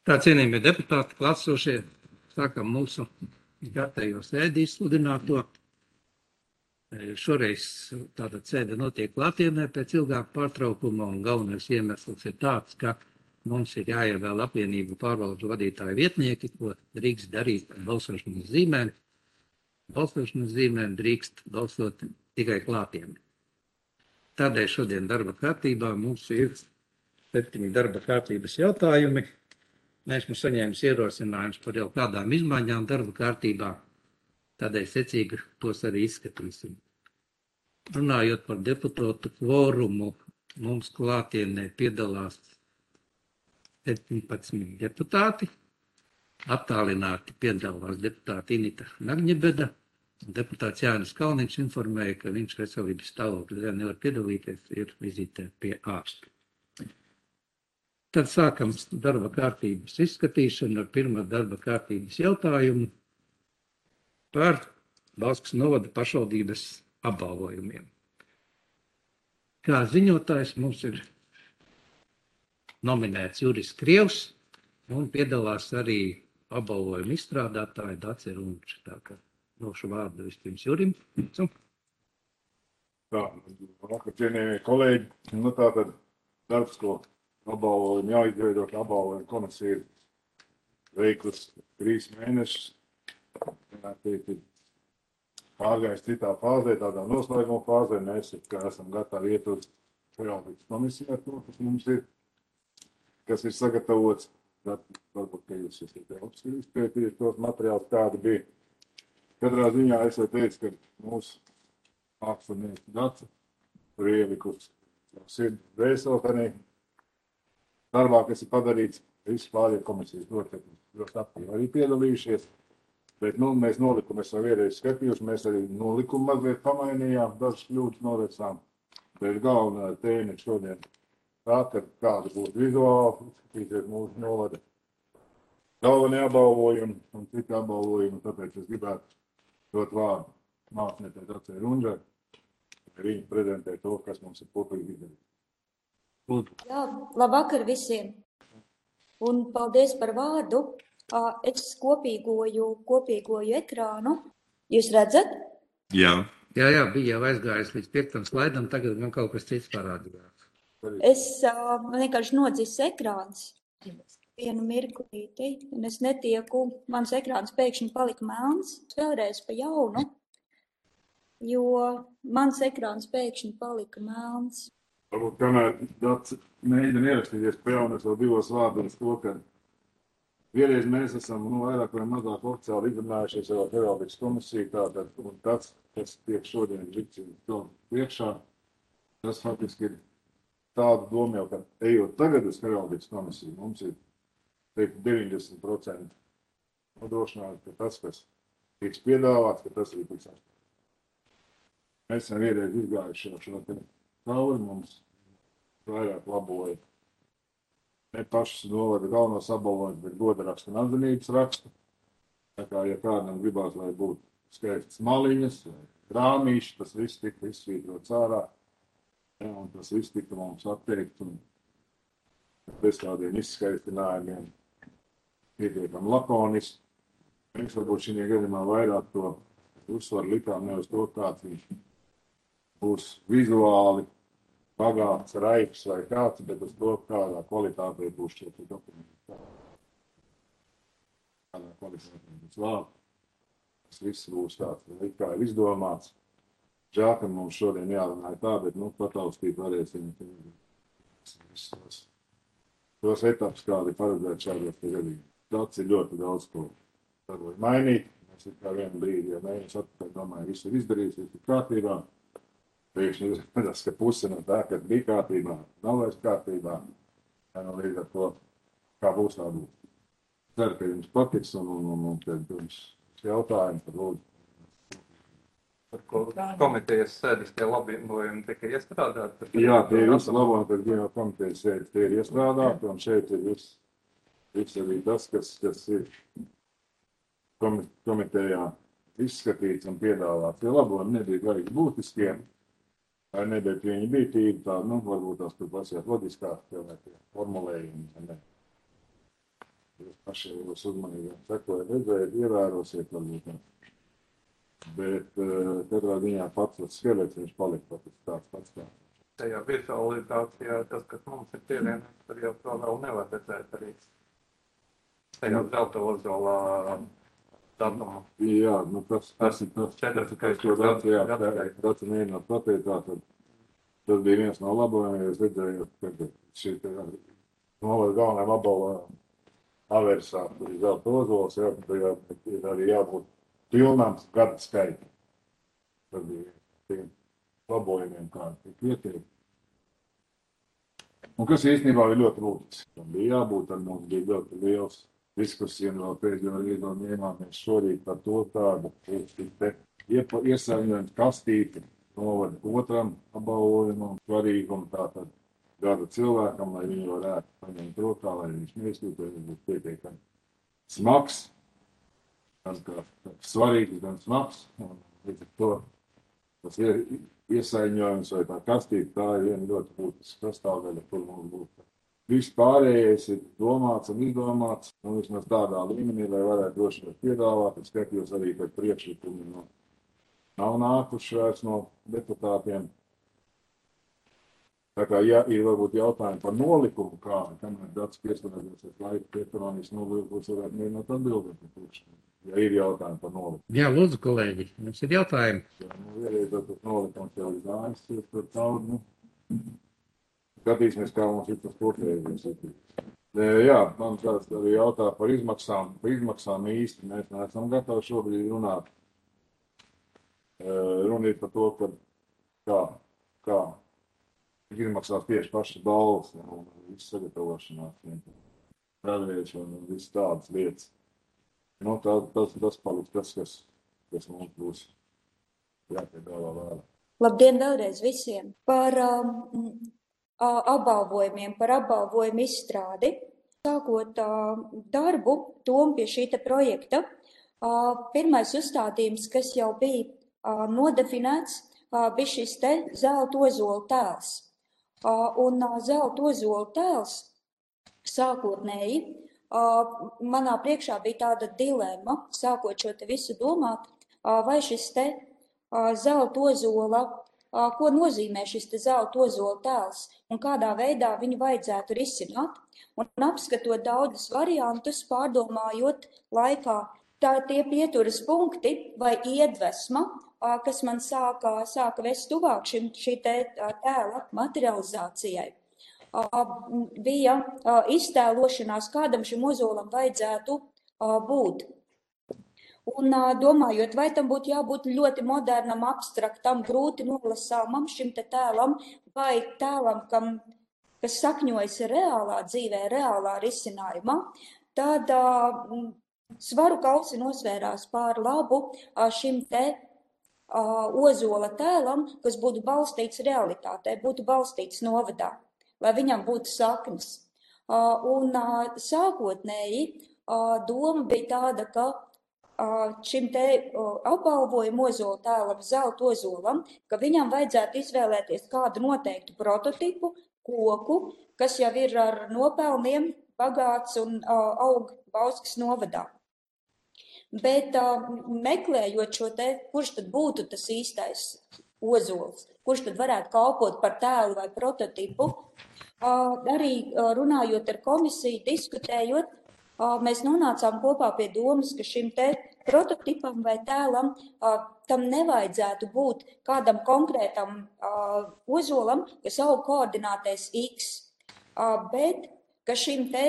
Tā cienījamie deputāti, klātsošie, sākam mūsu kārtējo sēdi izsludināto. Šoreiz tātad sēde notiek klātienē pēc ilgāka pārtraukuma, un galvenais iemesls ir tāds, ka mums ir jāievēl apvienību pārvaldu vadītāju vietnieki, ko drīkst darīt ar balsošanas zīmēm. Balsošanas zīmēm drīkst balsot tikai klātienē. Tādēļ šodien darba kārtībā mums ir 7 darba kārtības jautājumi. Mēs mums saņēmis ierosinājumus par jau kādām izmaiņām darba kārtībā, tādēļ secīgi tos arī izskatīsim. Runājot par deputātu kvorumu, mums klātienē piedalās 17 deputāti. Attālināti piedalās deputāta Inita Nagņebeda. Deputāts Jānis Kalniņš informēja, ka viņš veselības stāvokļa dēļ nevar piedalīties, ir vizītē pie ārsta. Tad sākam darba kārtības izskatīšanu ar pirmo darba kārtības jautājumu par Bauskas novada pašvaldības apbalvojumiem. Kā ziņotājs mums ir nominēts Juris Krievs un piedalās arī apbalvojumu izstrādātāja Dace Runča. Tā kā došu vārdu vispirms Jurim. Tā, vakar cienījamie kolēģi, tātad darbs, ko apbalvojumu jāizveido, ka apbalvojumu komisija ir veiklas 3 mēnešus. Ir pārgājis citā fāzē, tādā noslēguma fāzē. Mēs esam gatavi iet uz periodikas komisiju ar to, kas mums ir, kas ir sagatavots. Varbūt, ka jūs esat izpētījis tos materiālus, kādi bija. Katrā ziņā es teicu, ka mūsu akcionieris Dace tur ielikus sirdi vēseltenī. Darbā, kas ir padarīts, visi pārējie komisijas locekļi ļoti aktīvi arī piedalījušies, bet mēs nolikumu esam vienreiz skatījuši, mēs arī nolikumu mazliet pamainījām, dažas kļūdas novērsām, bet galvenā tēma ir šodien tā, ka kāda būtu vizuāli, skatīties mūsu novada galvenie apbalvojumi un citi apbalvojumi, tāpēc es gribētu dot vārdu māksliniekai Dacei Runčai, lai viņa prezentē to, kas mums ir kopīgi izdarīts. Jā, labvakar visiem un paldies par vārdu. Es kopīgoju ekrānu. Jūs redzat? Jā, bija jau aizgājis līdz 5. slaidam, tagad man kaut kas cits parādījās. Man vienkārši nodzis ekrāns. Vienu mirklīti, un es netieku, mans ekrāns pēkšņi palika melns, vēlreiz pa jaunu, jo mans ekrāns pēkšņi palika melns. Varbūt, kamēr Dace mēģina ierakstīties pa jaunu, es vēl 2 vārdos to, ka vienreiz mēs esam vairāk vai mazāk oficiāli izrunājušies ar periodikas komisiju, tātad, un tas, kas tiek šodien likts priekšā, tas faktiski ir tāda doma jau, ka ejot tagad uz periodikas komisiju, mums ir 90% nodrošināt, ka tas, kas tiks piedāvāts, ka tas arī tiks atstāt. Mēs esam vienreiz izgājuši šo cauri, mums vairāk laboja ne pašas novada galvenos apbalvojumus, bet goda rakstu un atzinības rakstu. Tā kā, ja kādam gribās, lai būtu skaistas maliņas, rāmīši, tas viss tika izsvītrots ārā, un tas viss tika mums atteikt, un bez tādiem izskaistinājumiem pietiekam lakoniski. Mēs varbūt šī gadījumā vairāk to uzsvaru likām ne uz to, kāds viņš būs vizuāli pagāts, raips vai kāds, bet uz to, kādā kvalitātē būs šie dokumenti. Kādā kvalitātē būs vārds. Tas viss būs tāds, kā ir izdomāts. Žēl, ka mums šodien jārunā tā, bet pataustīt varēsim tos etapus, kādi paredzēt šādos gadījumos. Dace ir ļoti daudz, ko varbūt mainīt. Mēs ir kā vienu brīdi, ja mēģinās atpakaļ, domāju, visu ir izdarījis, visu ir kārtībā. Pēkšņi uzmanās, ka puse no tā, kas bija kārtībā, nav vairs kārtībā. Līdz ar to, kā būs tā būs. Ceru, ka jums patiks un tad jums jautājumi par lūdzu. Par ko komitejas sēdes tie labojumi tika iestrādāti? Jā, tie ir visi labojumi, kad jau komitejas sēdes tie ir iestrādāti, un šeit ir viss arī tas, kas ir komitejā izskatīts un piedāvāts. Ja labojumi nebija garīgi būtiskiem, vai ne, bet viņi bija tīri tādi, varbūt tās tur pasījāt loģiskāk, vai tie formulējumi, vai ne. paši jūs uzmanīgi sekojat, redzēt, ievērosiet varbūt. Bet katrā ziņā pats tas skelets viņš palika tāds pats kā. Tajā virtualizācijā tas, kas mums ir pievienots, tur jau to vēl nevar redzēt arī. Tajā zelta ozolā datumā. Jā, nu tas ir tas, ko Daci mēģināt pateikt, tas bija viens no labojumiem, jūs redzējāt, ka šī novada galvenajam apbalva aversā, tur ir zelta ozols, jā, tajā ir arī jābūt pilnām gada skaitam. Tas bija tiem labojumiem, kā tik vietiek. Un kas īstenībā ir ļoti būtisks. Tam bija jābūt, tad mums bija ļoti liels diskusijām vēl pēdējo reizi iemāmies šorīt par to tādu iesaimņojumu kastīti novada otram apbalvojumam, svarīgumu tātad gada cilvēkam, lai viņi varētu paņemt rokā, lai viņš neizsūtu, lai būtu pietiekami smags, gan kā svarīgs, gan smags. Līdz ar to tas ir iesaimņojums vai tā kastīte, tā ir viena ļoti būtiska sastāvdaļa, kur mums būtu. Viss pārējais ir domāts un izdomāts, un vismaz tādā līmenī, lai varētu droši vien piedāvāt, es skatījos arī, ka priekšlikumi nav nākuši vairs no deputātiem. Tā kā ja ir varbūt jautājumi par nolikumu, kamēr Dats piestāvēsies laika pieturānijas nolikumus, varētu mēģināt atbildēt. Ja ir jautājumi par nolikumu. Jā, lūdzu, kolēģi, jums ir jautājumi. Jā, vienreiz tas nolikums jau ir gājis, tur cauri, skatīsimies, kā mums ir tas portējies. Jā, man tāds arī jautā par izmaksām. Par izmaksām īsti mēs neesam gatavi šobrīd runāt. Runa ir par to, ka kā izmaksās tieši pašas balvas un viss sagatavošanās, rādēšana un viss tādas lietas. Nu, tas paliks tas, kas mums būs jāpiedāvā vēl. Labdien vēlreiz visiem! Par apbalvojumiem, par apbalvojumu izstrādi. Sākot darbu tom pie šīta projekta, pirmais uzstādījums, kas jau bija nodefinēts, bija šis te zelta ozola tēls. Un zelta ozola tēls sākotnēji manā priekšā bija tāda dilemma, sākot šo te visu domāt, vai šis te zelta ozola, ko nozīmē šis te zelta ozola tēls un kādā veidā viņu vajadzētu risināt. Un apskatot daudzus variantus, pārdomājot laikā, tie pieturas punkti vai iedvesma, kas man sāka vest tuvāk šī tēla materializācijai, bija iztēlošanās, kādam šim ozolam vajadzētu būt. Un domājot, vai tam būtu jābūt ļoti modernam, abstraktam, grūti nolasāmam šim te tēlam, vai tēlam, kas sakņojas reālā dzīvē, reālā risinājumā, tad svaru kausi nosvērās pār labu šim te ozola tēlam, kas būtu balstīts realitātē, būtu balstīts novadā, lai viņam būtu saknes. Un sākotnēji doma bija tāda, ka šim te apbalvojumu ozola tēlam, zelta ozolam, ka viņam vajadzētu izvēlēties kādu noteiktu prototipu, koku, kas jau ir ar nopelniem bagāts un aug Bauskas novadā. Bet meklējot šo te, kurš tad būtu tas īstais ozols, kurš tad varētu kalpot par tēlu vai prototipu, arī runājot ar komisiju, diskutējot, mēs nonācām kopā pie domas, ka šim te prototipam vai tēlam tam nevajadzētu būt kādam konkrētam ozolam, kas aug koordinātēs X, bet ka šim te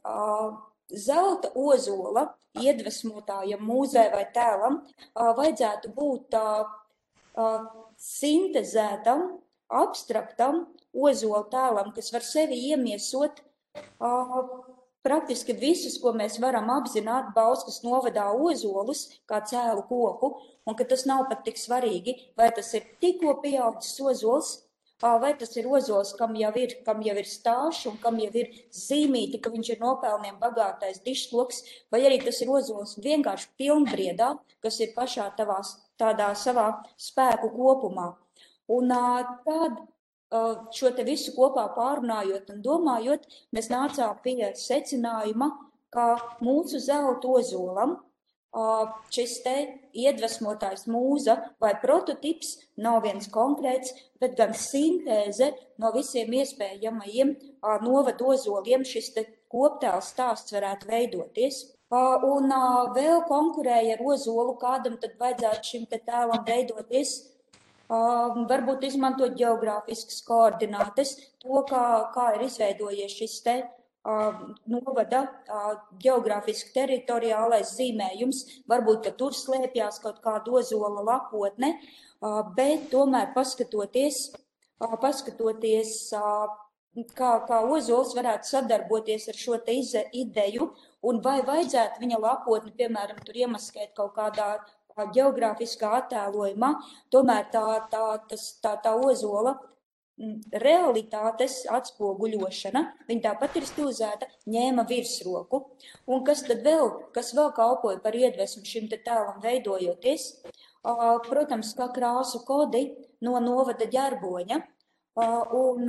zelta ozola iedvesmotājam, mūzē vai tēlam vajadzētu būt sintezētam, abstraktam ozola tēlam, kas var sevi iemiesot praktiski visus, ko mēs varam apzināt Bauskas novadā ozolus, kā cēlu koku, un ka tas nav pat tik svarīgi, vai tas ir tikko pieaudzis ozols, vai tas ir ozols, kam jau ir stāšs un kam jau ir zīmīti, ka viņš ir nopelniem bagātais dišloks, vai arī tas ir ozols vienkārši pilnbriedā, kas ir pašā tādā savā spēku kopumā. Un tad šo te visu kopā pārunājot un domājot, mēs nācām pie secinājuma, ka mūsu zelta ozolam šis te iedvesmotājs mūza vai prototips nav viens konkrēts, bet gan sintēze no visiem iespējamajiem novada ozoliem šis te koptēls stāsts varētu veidoties. Un vēl konkurēja ar ozolu, kādam tad vajadzētu šim te tēlam veidoties. Varbūt izmantot geogrāfiskas koordinātes, to, kā ir izveidojies šis te novada geogrāfiski teritoriālais zīmējums, varbūt, ka tur slēpjās kaut kāda ozola lapotne, bet tomēr paskatoties, kā ozols varētu sadarboties ar šo te ideju, un vai vajadzētu viņa lapotni, piemēram, tur iemaskēt kaut kādā geogrāfiskā attēlojumā, tomēr tā ozola realitātes atspoguļošana, viņa tāpat ir stilizēta, ņēma virsroku. Un kas vēl kalpoja par iedvesmu šim te tēlam veidojoties? Protams, kā krāsu kodi no novada ģerboņa. Un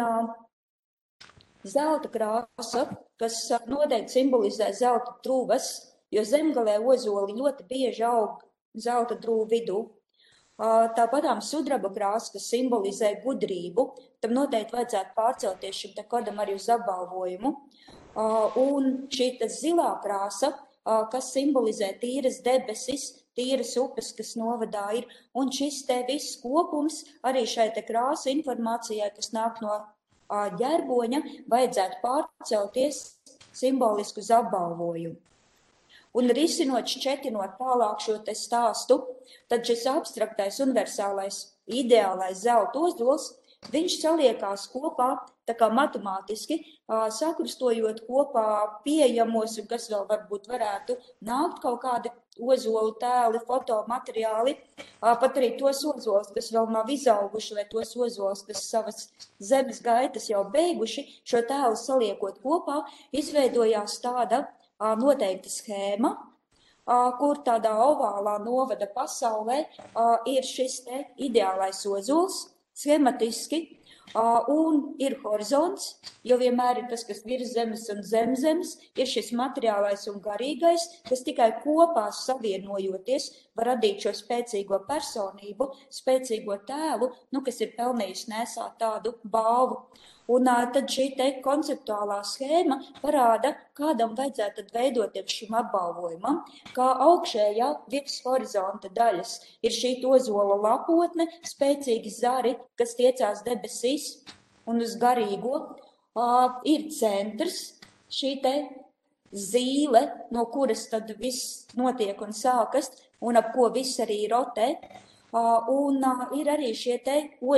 zelta krāsa, kas noteikti simbolizē zelta trūvas, jo zemgalē ozoli ļoti bieži aug zelta drūvu vidū. Tāpatām sudraba krāsa, kas simbolizē gudrību, tam noteikti vajadzētu pārcelties šim te kodam arī uz apbalvojumu. Un šī zilā krāsa, kas simbolizē tīras debesis, tīras upes, kas novadā ir, un šis te viss kopums arī šai te krāsa informācijai, kas nāk no ģerboņa, vajadzētu pārcelties simboliski uz apbalvojumu. Un risinot, šķetinot tālāk šo te stāstu, tad šis abstraktais, universālais, ideālais zelta ozols, viņš saliekās kopā, tā kā matemātiski, sakrustojot kopā pieejamos, un kas vēl varbūt varētu nākt kaut kādi ozolu tēli, fotomateriāli, pat arī tos ozols, kas vēl nav izauguši, vai tos ozols, kas savas zemes gaitas jau beiguši, šo tēlu saliekot kopā, izveidojās tāda noteikta schēma, kur tādā ovālā novada pasaulē ir šis te ideālais ozols, schematiski, un ir horizonts, jo vienmēr ir tas, kas virs zemes un zem zemes, ir šis materiālais un garīgais, kas tikai kopā savienojoties var radīt šo spēcīgo personību, spēcīgo tēlu, kas ir pelnījis nesāt tādu balvu. Un tad šī te konceptuālā schēma parāda, kādam vajadzētu tad veidoties šim apbalvojumam, kā augšējā virs horizonta daļas ir šī ozola lapotne, spēcīgi zari, kas tiecās debesīs un uz garīgo, ir centrs, šī te zīle, no kuras tad viss notiek un sākas, un ap ko viss arī rotē, un ir arī šie te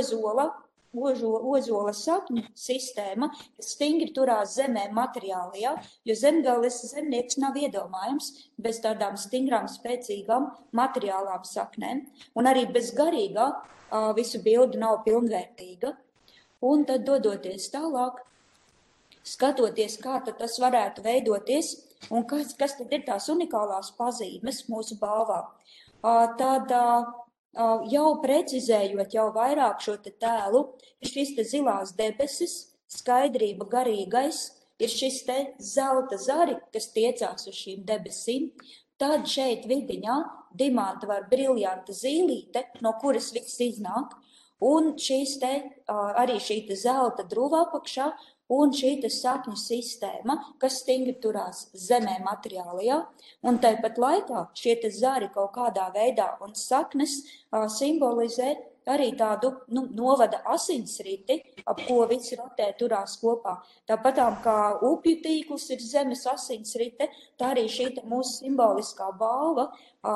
ozola sapņu sistēma, kas stingri turās zemē materiālajā, jo zemgales zemnieks nav iedomājams bez tādām stingrām, spēcīgām materiālām saknēm, un arī bez garīgā visu bildi nav pilnvērtīga. Un tad dodoties tālāk, skatoties, kā tad tas varētu veidoties, un kas tad ir tās unikālās pazīmes mūsu balvā, tad jau precizējot jau vairāk šo te tēlu, ir šis te zilās debesis, skaidrība garīgais, ir šis te zelta zari, kas tiecās uz šīm debesīm, tad šeit vidiņā dimanta var briljanta zīlīte, no kuras viss iznāk, un šīs te, arī šī te zelta druva apakšā, un šī te sapņu sistēma, kas stingri turās zemē materiālajā, un tāpat laikā šie te zari kaut kādā veidā un saknes simbolizē arī tādu novada asinsriti, ap ko visi rotē turās kopā. Tāpatām kā upju tīkls ir zemes asinsrite, tā arī šī te mūsu simboliskā balva,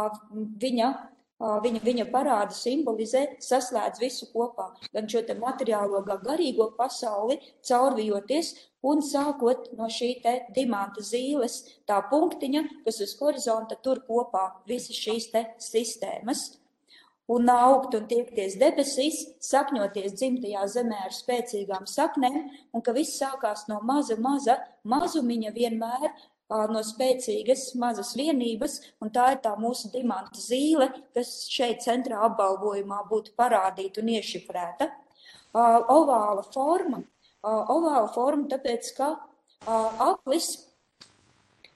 viņa parāda simbolizē, saslēdz visu kopā, gan šo te materiālo, gan garīgo pasauli caurvijoties un sākot no šī te dimanta zīles, tā punktiņa, kas uz horizonta tur kopā visas šīs te sistēmas. Un augt un tiekties debesīs, sakņoties dzimtajā zemē ar spēcīgām saknēm, un ka viss sākās no mazumiņa vienmēr, no spēcīgas mazas vienības, un tā ir tā mūsu dimanta zīle, kas šeit centrā apbalvojumā būtu parādīta un iešifrēta. Ovāla forma, tāpēc, ka aplis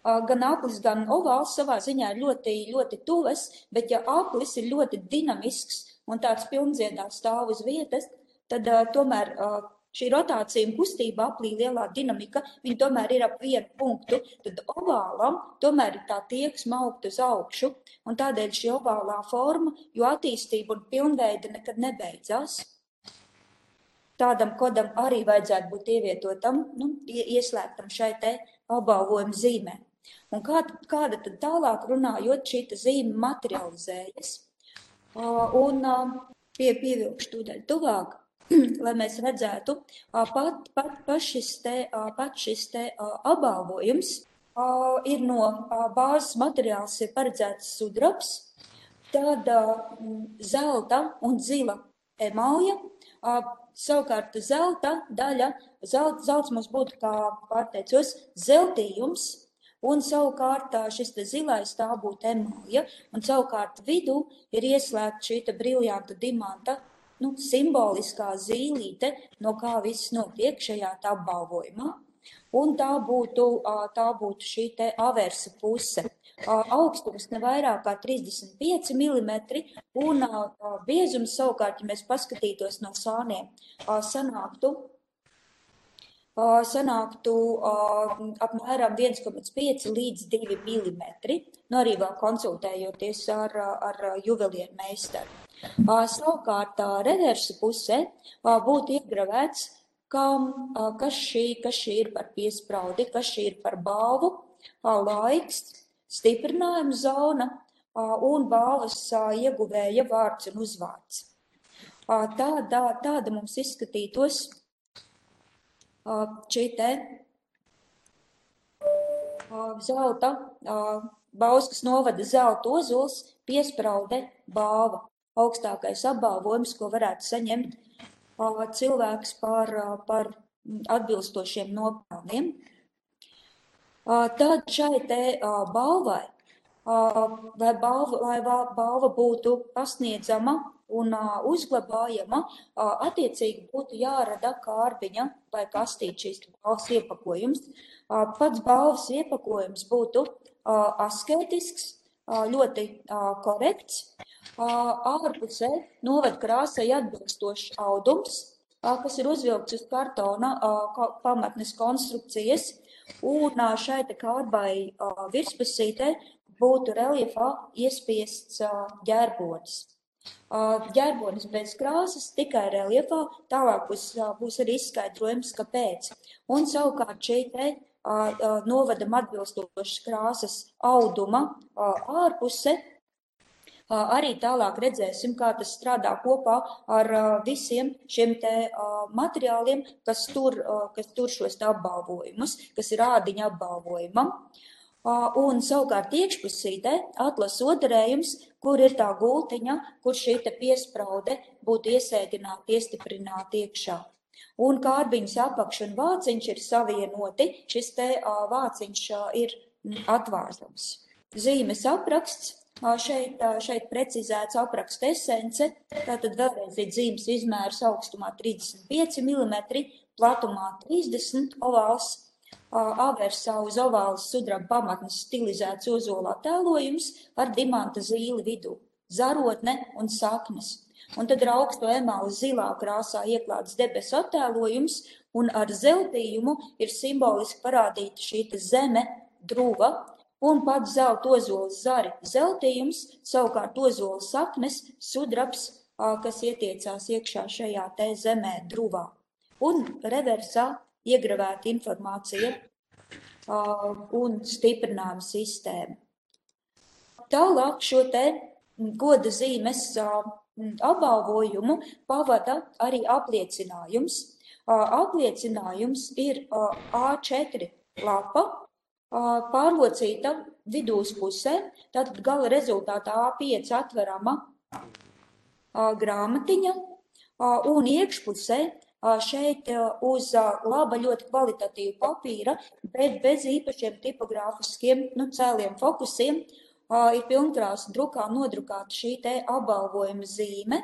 gan aplis, gan ovāls savā ziņā ir ļoti, ļoti tuvas, bet ja aplis ir ļoti dinamisks un tāds pilnziedā stāv uz vietas, tad tomēr šī rotācija un kustība aplī lielā dinamika, viņa tomēr ir ap vienu punktu, tad ovālam tomēr ir tā tieksme augt uz augšu, un tādēļ šī ovālā forma, jo attīstība un pilnveida nekad nebeidzās. Tādam kodam arī vajadzētu būt ievietotam, ieslēgtam šai te apbalvojuma zīmē. Un kāda tad tālāk runājot, šī zīme materializējas? Un pievilkšu tūdaļ tuvāk, lai mēs redzētu, pat šis te apbalvojums ir no bāzes materiāls ir paredzēts sudrabs, tad zelta un zila emalja, savukārt zelta daļa, zelts mums būtu, kā pārteicos, zeltījums, un savukārt šis te zilais tā būtu emalja, un savukārt vidū ir ieslēgta šī te briljanta dimanta, simboliskā zīlīte, no kā viss notiek šajā tā apbalvojumā, un tā būtu šī te aversa puse. Augstums ne vairāk kā 35 mm un biezums savukārt, ja mēs paskatītos no sāniem, sanāktu apmēram 1,5 līdz 2 mm, arī vēl konsultējoties ar juvelieru meistaru. Savukārt reversa pusē būtu iegravēts, kas šī ir par piespraudi, kas šī ir par balvu, laiks, stiprinājuma zona un balvas ieguvēja vārds un uzvārds. Tāda mums izskatītos šī te zelta, Bauskas novada zelta ozols, piespraude, balva. Augstākais apbalvojums, ko varētu saņemt cilvēks par atbilstošiem nopelniem. Tad šai te balvai, lai balva būtu pasniedzama un uzglabājama, attiecīgi būtu jārada kārbiņa vai kastīt šīs balvas iepakojums. Pats balvas iepakojums būtu asketisks, ļoti korekts. Ārpusē novada krāsai atbilstošs audums, kas ir uzvilkts uz kartona pamatnes konstrukcijas, un šai te kārbai virspusītē būtu reljefā iespiests ģērbonis. Ģērbonis bez krāsas, tikai reljefā, tālāk būs arī izskaidrojums, kāpēc. Un savukārt šī te novadam atbilstošas krāsas auduma ārpuse, arī tālāk redzēsim, kā tas strādā kopā ar visiem šiem te materiāliem, kas tur šos te apbalvojumus, kas ir ādiņa apbalvojumam. Un savukārt iekšpusītē atlas odarējums, kur ir tā gultiņa, kur šī te piespraude būtu iesēdināta, iestiprināta iekšā. Un kārbiņas apakš un vāciņš ir savienoti, šis te vāciņš ir atvārdams. Zīmes apraksts. Šeit precizēts apraksta esence, tātad vēlreiz ir zīmes izmērs augstumā 35 mm, platumā 30 ovāls, aversā uz ovālas sudraba pamatnes stilizēts ozolā tēlojums ar dimanta zīli vidū, zarotne un saknes. Un tad ar augsto emāli zilā krāsā ieklāts debesu attēlojums, un ar zeltījumu ir simboliski parādīta šī zeme, druva, un pats zelta ozols zari zeltījums, savukārt ozola saknes sudrabs, kas ietiecās iekšā šajā te zemē druvā. Un reversā iegravēta informācija un stiprinājuma sistēma. Tālāk šo te goda zīmes apbalvojumu pavada arī apliecinājums. Apliecinājums ir A4 lapa, pārlocīta vidūs pusē, tātad gala rezultātā A5 atverama grāmatiņa, un iekšpusē šeit uz laba ļoti kvalitatīva papīra, bet bez īpašiem tipogrāfiskiem cēliem fokusiem, ir pilnkrāsa drukā nodrukāta šī te apbalvojuma zīme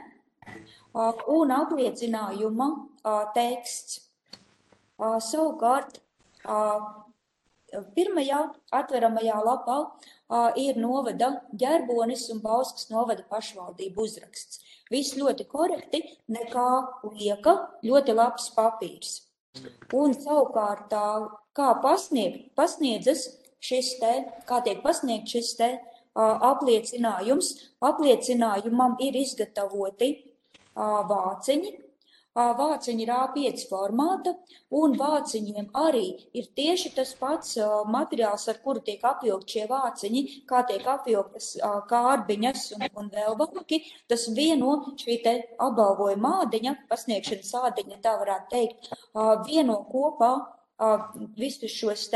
un apliecinājuma teksts. Savukārt, pirmajā atveramajā lapā ir novada Ģerbonis un Bauskas novada pašvaldību uzraksts. Viss ļoti korekti, nekā lieka, ļoti labs papīrs. Un savukārt, kā pasniedzas šis te, kā tiek pasniegt šis te apliecinājums, apliecinājumam ir izgatavoti vāciņi. Vāciņi ir A5 formāta, un vāciņiem arī ir tieši tas pats materiāls, ar kuru tiek apvilkt šie vāciņi, kā tiek apvilktas kārbiņas un vēl vāki. Tas vieno šī te apbalvojuma ādiņa, pasniegšanas ādiņa, tā varētu teikt, vieno kopā visus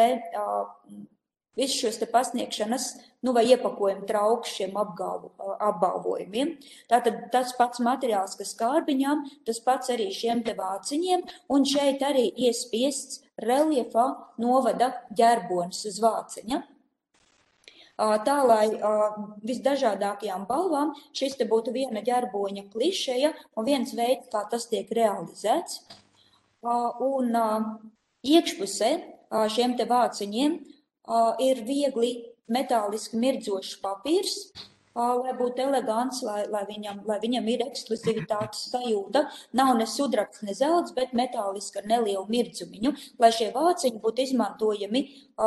šos te pasniegšanas, vai iepakojumu trauku šiem apbalvojumiem. Tātad tas pats materiāls, kas kārbiņām, tas pats arī šiem te vāciņiem, un šeit arī iespiests reliefā novada ģerbonis uz vāciņa. Tā, lai visdažādākajām balvām šis te būtu viena ģerboņa klišeja un viens veids, kā tas tiek realizēts. Un iekšpusē šiem te vāciņiem ir viegli metāliski mirdzošs papīrs, lai būtu elegants, lai viņam ir ekskluzivitātes sajūta. Nav ne sudrabs, ne zelts, bet metāliski ar nelielu mirdzumiņu, lai šie vāciņi būtu izmantojami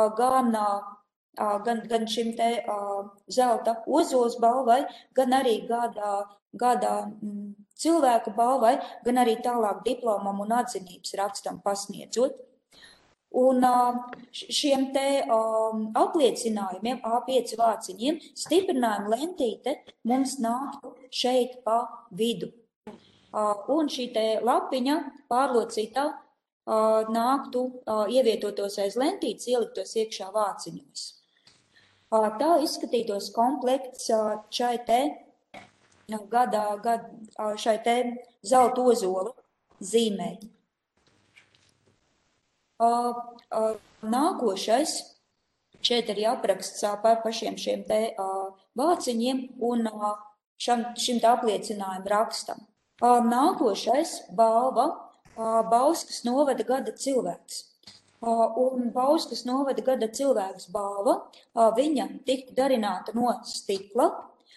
gan šim te zelta ozols balvai, gan arī gada cilvēku balvai, gan arī tālāk diplomam un atzinības rakstam pasniedzot. Un šiem te apliecinājumiem, A5 vāciņiem, stiprinājuma lentīte mums nāktu šeit pa vidu. Un šī te lapiņa pārlocītā nāktu ievietotos aiz lentītes, ieliktos iekšā vāciņos. Tā izskatītos komplekts šai te zelta ozola zīmei. Nākošais, šeit arī apraksts par pašiem šiem te vāciņiem un šim te apliecinājumu rakstam. Nākošais balva Bauskas novada gada cilvēks. Un Bauskas novada gada cilvēks balva, viņa tiktu darināta no stikla,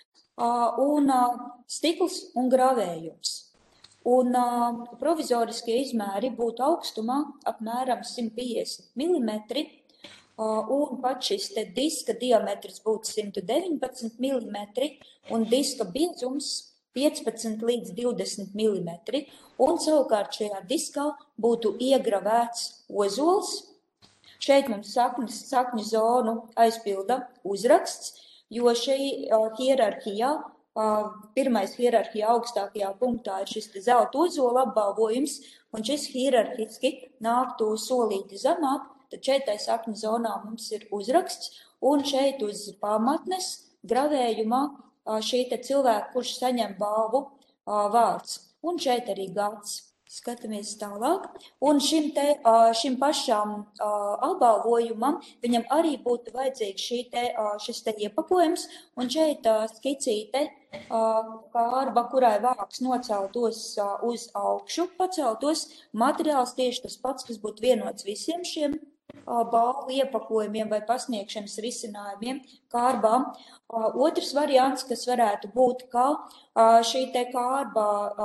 un stikls un gravējums. Un provizoriskie izmēri būtu augstumā apmēram 150 mm, un pat šis te diska diametrs būtu 119 mm, un diska biezums 15 līdz 20 mm, un savukārt šajā diskā būtu iegravēts ozols. Šeit mums sakņu zonu aizpilda uzraksts, jo šī hierarhijā pirmais hierarhijā augstākajā punktā ir šis zelta ozola apbalvojums, un šis hierarhiski nāktu solīti zemāk, tad šeit tai sakņu zonā mums ir uzraksts, un šeit uz pamatnes gravējumā šī te cilvēka, kurš saņem balvu vārds, un šeit arī gads. Skatāmies tālāk, un šim pašām apbalvojumam viņam arī būtu vajadzīgs šis te iepakojums, un šeit skicīte kārba, kurai vāks noceltos uz augšu, paceltos materiāls tieši tas pats, kas būtu vienots visiem šiem balvu iepakojumiem vai pasniegšanas risinājumiem, kārbām. Otrs variants, kas varētu būt, kā šī te kārba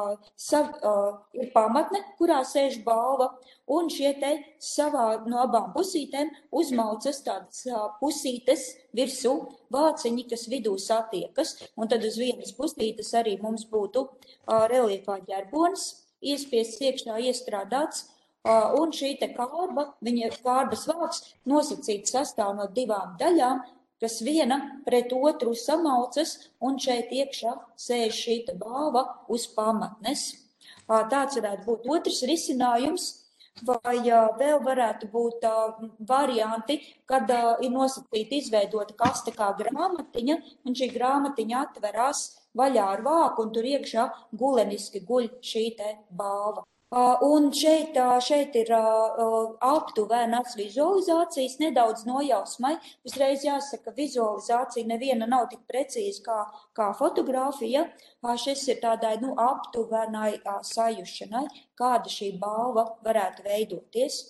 ir pamatne, kurā sēž balva, un šie te savā no abām pusītēm uzmaucas tādas pusītes virsū vāciņi, kas vidū satiekas, un tad uz vienas pusītes arī mums būtu reliefā ģerbonis, iespiests iekšā iestrādāts, un šī te kārba, viņa kārbas vārds nosacīts sastāv no divām daļām, kas viena pret otru samaucas, un šeit iekšā sēž šī te balva uz pamatnes. Tāds varētu būt otrs risinājums, vai vēl varētu būt varianti, kad ir nosacīta izveidota kaste kā grāmatiņa, un šī grāmatiņa atverās vaļā ar vāku, un tur iekšā guleniski guļ šī te balva. Un šeit ir aptuvēnas vizualizācijas, nedaudz nojausmai. Uzreiz jāsaka, vizualizācija neviena nav tik precīza kā fotografija. Šis ir tādai aptuvenai sajušanai, kāda šī balva varētu veidoties.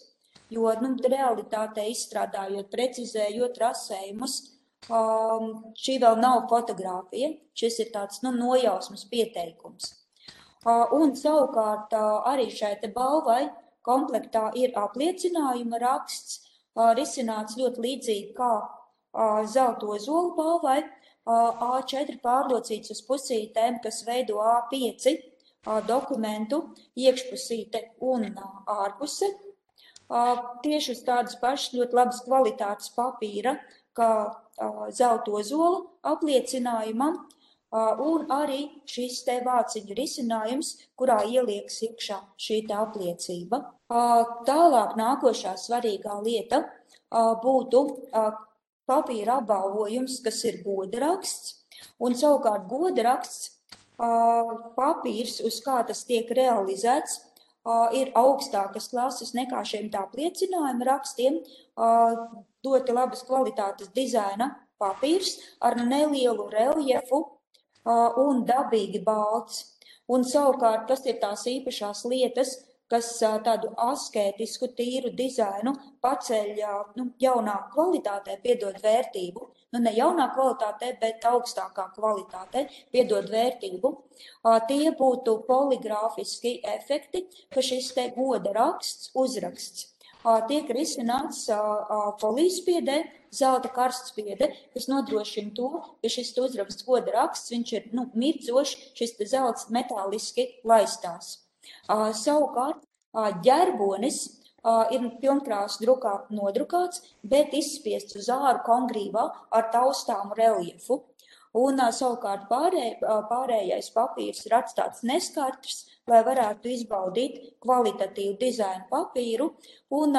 jo realitātē izstrādājot, precizējot rasējumus, šī vēl nav fotogrāfija, šis ir tāds nojausmas pieteikums. Un savukārt arī šai te balvai komplektā ir apliecinājuma raksts, risināts ļoti līdzīgi kā zelta ozola balvai, A4 pārlocīts uz pusītēm, kas veido A5 dokumentu, iekšpusīte un ārpuse. Tieši uz tādas pašas ļoti labas kvalitātes papīra, kā zelta ozola apliecinājumam, un arī šis te vāciņu risinājums, kurā ielieks iekšā šī te apliecība. Tālāk nākošā svarīgā lieta būtu papīra apbalvojums, kas ir godaraksts, un savukārt godaraksts papīrs, uz kā tas tiek realizēts, ir augstākas klases nekā šiem tā apliecinājuma rakstiem, ļoti labas kvalitātes dizaina papīrs ar nelielu reljefu un dabīgi balts. Un savukārt, kas ir tās īpašās lietas, kas tādu askētisku, tīru dizainu paceļ jaunā kvalitātē, piedod vērtību. Ne jaunā kvalitātē, bet augstākā kvalitātē, piedod vērtību. Tie būtu poligrāfiski efekti, ka šis te goda raksts, uzraksts, tiek risināts folīspiedē, zelta karstspiede, kas nodrošina to, ka šis uzraksts goda raksts, viņš ir mirdzošs, šis te zelts metāliski laistās. Savukārt, ģerbonis ir pilnkrāsas drukā nodrukāts, bet izspiests uz āru kongrīvā ar taustāmu reljefu. Un savukārt pārējais papīrs ir atstāts neskartrs, lai varētu izbaudīt kvalitatīvu dizainu papīru un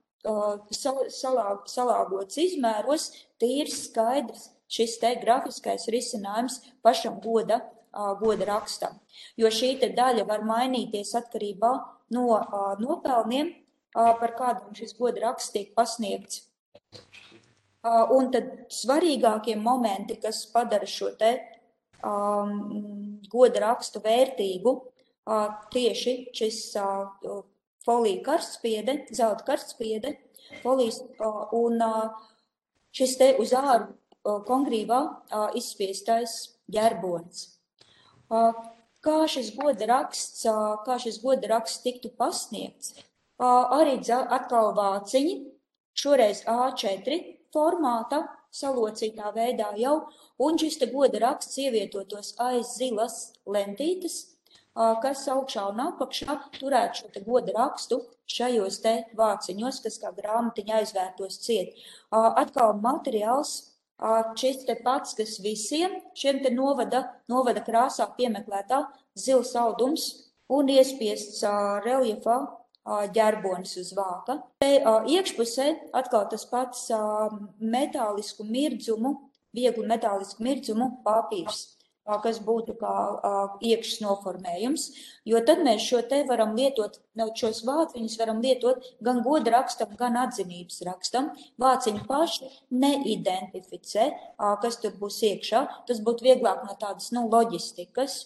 salāgots izmēros, tīrs skaidrs šis te grafiskais risinājums pašam goda rakstam. Jo šī te daļa var mainīties atkarībā no nopelniem, par kādiem šis goda raksts tiek pasniegts. Un tad svarīgākie momenti, kas padara šo te goda rakstu vērtīgu, tieši šis folija karstspiede, zelta karstspiede, folijas un šis te uz āru kongrīvā izspiestais ģerbonis. Kā šis goda raksts tiktu pasniegts? Arī atkal vāciņi, šoreiz A4 formātā, salocītā veidā jau, un šis te goda raksts ievietotos aiz zilas lentītes, kas augšā un apakšā turētu šo te goda rakstu šajos te vāciņos, kas kā grāmatiņa aizvērtos ciet. Atkal materiāls, šis te pats, kas visiem šiem te novada krāsā piemeklētā zils audums un iespiests reljefā ģerbonis uz vāka. Te iekšpusē atkal tas pats metālisku mirdzumu, viegli metālisku mirdzumu papīrs, kas būtu kā iekšas noformējums, jo tad mēs šo te varam lietot, šos vāciņus varam lietot gan goda rakstam, gan atzinības rakstam. Vāciņi paši neidentificē, kas tur būs iekšā, tas būtu vieglāk no tādas, loģistikas.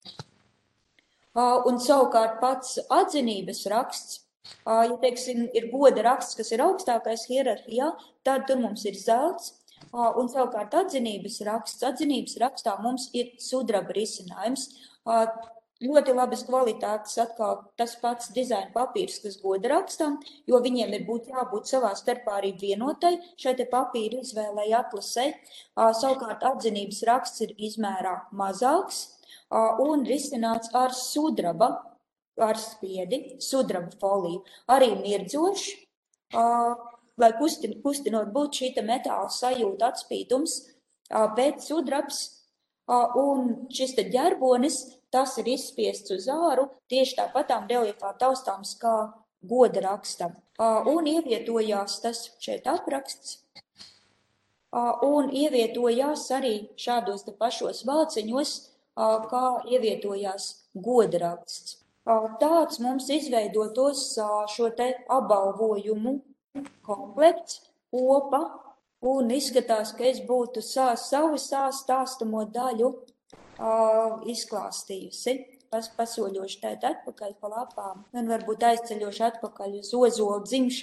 Un savukārt pats atzinības raksts, ja teiksim, ir goda raksts, kas ir augstākais hierarhijā, tad tur mums ir zelts, un savukārt atzinības rakstā mums ir sudraba risinājums. Ļoti labas kvalitātes atkal tas pats dizaina papīrs, kas goda rakstam, jo viņiem ir jābūt savā starpā arī vienotai šai te papīra izvēlei atlasē. Savukārt atzinības raksts ir izmērā mazāks un risināts ar sudraba karstspiedi, sudraba foliju. Arī mirdzošs, lai kustinot būtu šī metāla sajūta atspīdums, bet sudrabs un šis te ģerbonis, tas ir izspiests uz āru, tieši tāpatām reljefā taustāms kā goda rakstam. Un ievietojās tas šeit apraksts, un ievietojās arī šādos te pašos vāciņos, kā ievietojās goda raksts. Tāds mums izveidotos šo te apbalvojumu komplekts, kopa, un izskatās, ka es būtu savu stāstamo daļu izklāstījusi. pasoļoši tēt atpakaļ pa lapām un varbūt aizceļoši atpakaļ uz Ozolu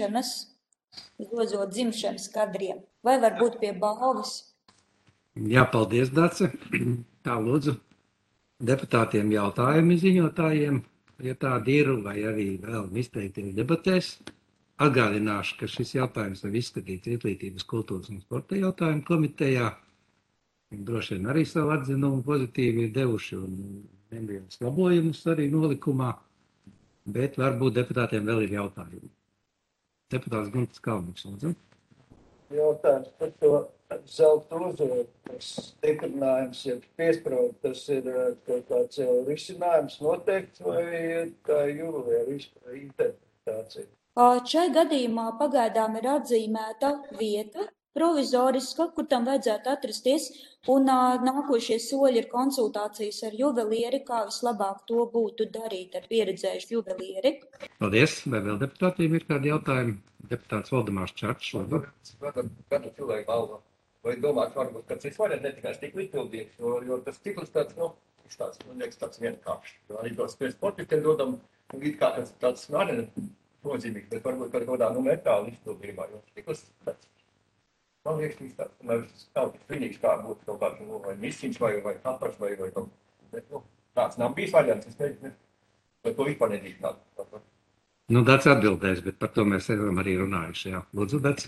dzimšanas kadriem. Vai varbūt pie balvas? Jā, paldies, Dace. Tā lūdzu deputātiem jautājumi ziņotājiem, ja tādi ir, vai arī vēl izteikties debatēs. Atgādināšu, ka šis jautājums ir izskatīts Izglītības, kultūras un sporta jautājumu komitejā. Droši vien arī savu atzinumu pozitīvi ir devuši un nevienus labojumus arī nolikumā, bet varbūt deputātiem vēl ir jautājumi. Deputāts Guntis Kalniņš, lūdzu. Jautājums par to zelta uzvaru, tas stiprinājums, ja piesprāv, tas ir kaut kāds jau risinājums noteikts vai tā juvelieru interpretācija? Šai gadījumā pagaidām ir atzīmēta vieta provizoriska, kur tam vajadzētu atrasties, un nākošie soļi ir konsultācijas ar juvelieri, kā vislabāk to būtu darīt ar pieredzējušu juvelieri. Paldies. Vai vēl deputātiem ir kādi jautājumi? Deputāts Valdemārs Čarčs. Katru cilvēku balva. Vai domāt, varbūt, ka šis variants netikai stikli izpildīts, jo tas stikls tāds, liekas, tāds vienkāršs. Arī tos pēc sportistiem dodam, it kā tāds arī nozīmīgs, bet varbūt par kādā metāla izpildījumā, jo stikls tāds, man liekas, tāds, nav vienīgs kā būtu kaut kāds, vai misiņš, vai kapars, vai kaut bet, tāds nav bijis variants, es teicu, vai to vispār nedrīkst tādu. Dats atbildēs, bet par to mēs esam arī runājuši. Jā. Lūdzu, Dats.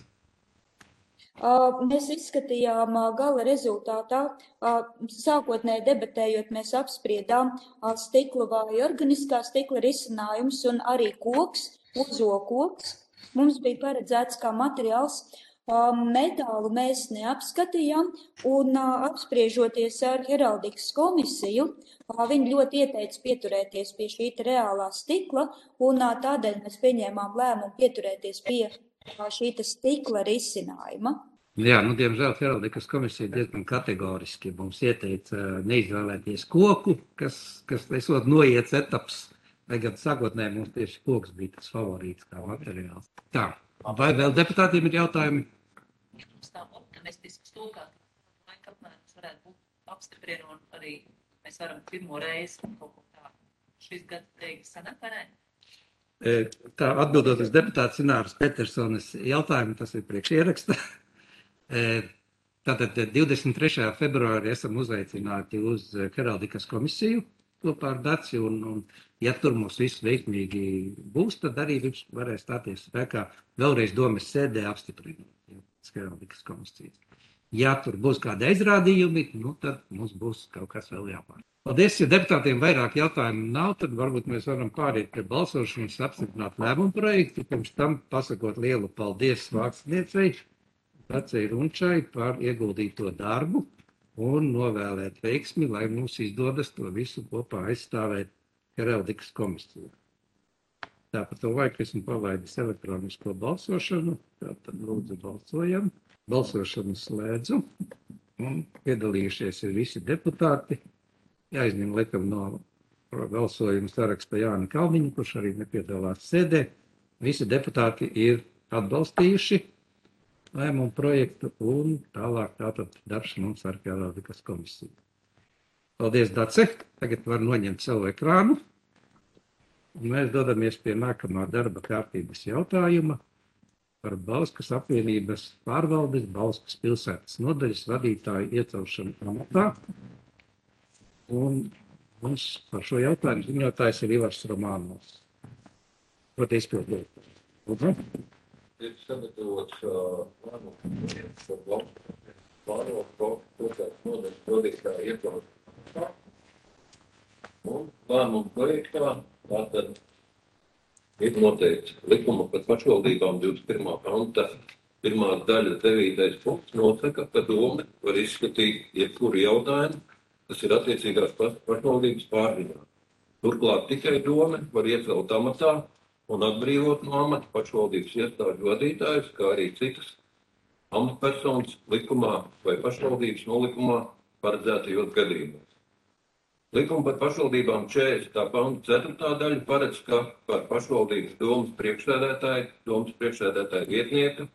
Mēs izskatījām gala rezultātā, sākotnēji debatējot, mēs apspriedām stikla vai organiskā stikla risinājumus un arī koks, ozokoks. Mums bija paredzēts kā materiāls. Metālu mēs neapskatījām un apspriežoties ar heraldikas komisiju, viņi ļoti ieteica pieturēties pie šī reālā stikla un tādēļ mēs pieņēmām lēmumu pieturēties pie šī stikla risinājuma. Jā, diemžēl heraldikas komisija diezgan kategoriski mums ieteica neizvēlēties koku, kas esot noiets etaps, vai gan sākotnēji mums tieši koks bija tas favorīts kā materiāls. Tā, vai vēl deputātiem ir jautājumi? Ja mums tā optimistisks to, kā laika apmērums varētu būt apstiprina un arī mēs varam pirmo reizi kaut ko tā šis gads teikt sanāk, vai ne? Tā, atbildot uz deputāta Sināras Petersonas jautājumu, tas ir priekš ieraksta. Tātad 23. februārī esam uzaicināti uz heraldikas komisiju kopā ar Daci, un ja tur mums viss veiksmīgi būs, tad arī viņš varēs stāties spēkā vēlreiz domes sēdē apstiprināt heraldikas komisijas. Ja tur būs kādi aizrādījumi, tad mums būs kaut kas vēl jāpār. Paldies, ja deputātiem vairāk jautājumu nav, tad varbūt mēs varam pāriet pie balsošanas, apstiprināt lēmumu projektu, pirms tam pasakot lielu paldies vākstniecei Dacei Runčai par ieguldīto darbu un novēlēt veiksmi, lai mums izdodas to visu kopā aizstāvēt heraldikas komisiju. Tāpat to laiku esmu palaidis elektronisko balsošanu, tātad lūdzu balsojam. Balsošanu slēdzu un piedalījušies ir visi deputāti. Jāizņem laikam no balsojuma saraksta Jāni Kalniņu, kurš arī nepiedalās sēdē. Visi deputāti ir atbalstījuši lēmumu projektu un tālāk tātad darbs mums ar heraldikas komisiju. Paldies, Dace. Tagad var noņemt savu ekrānu. Un mēs dodamies pie nākamā darba kārtības jautājuma par Bauskas apvienības pārvaldes Bauskas pilsētas nodaļas vadītāju iecelšanu amatā. Un mums par šo jautājumu ziņotājs ir Ivars Romānovs. Proti izpildīt. Lūdzu. Ir sagatavots lēmums par Bauskas pārvaldes pilsētas nodaļas vadītāju iecelšanu. Un lēmumu projektā tātad ir noteikts likuma par pašvaldībām 21. panta 1. daļa 9. punkts nosaka, ka dome var izskatīt jebkuru jautājumu, kas ir attiecīgās pašvaldības pārziņā. Turklāt tikai dome var iecelt amatā un atbrīvot no amata pašvaldības iestāžu vadītājus, kā arī citas amatpersonas likumā vai pašvaldības nolikumā paredzētajos gadījumos. Likuma par pašvaldībām 40. panta 4. daļa paredz, ka par pašvaldības domas priekšsēdētāja vietnieka,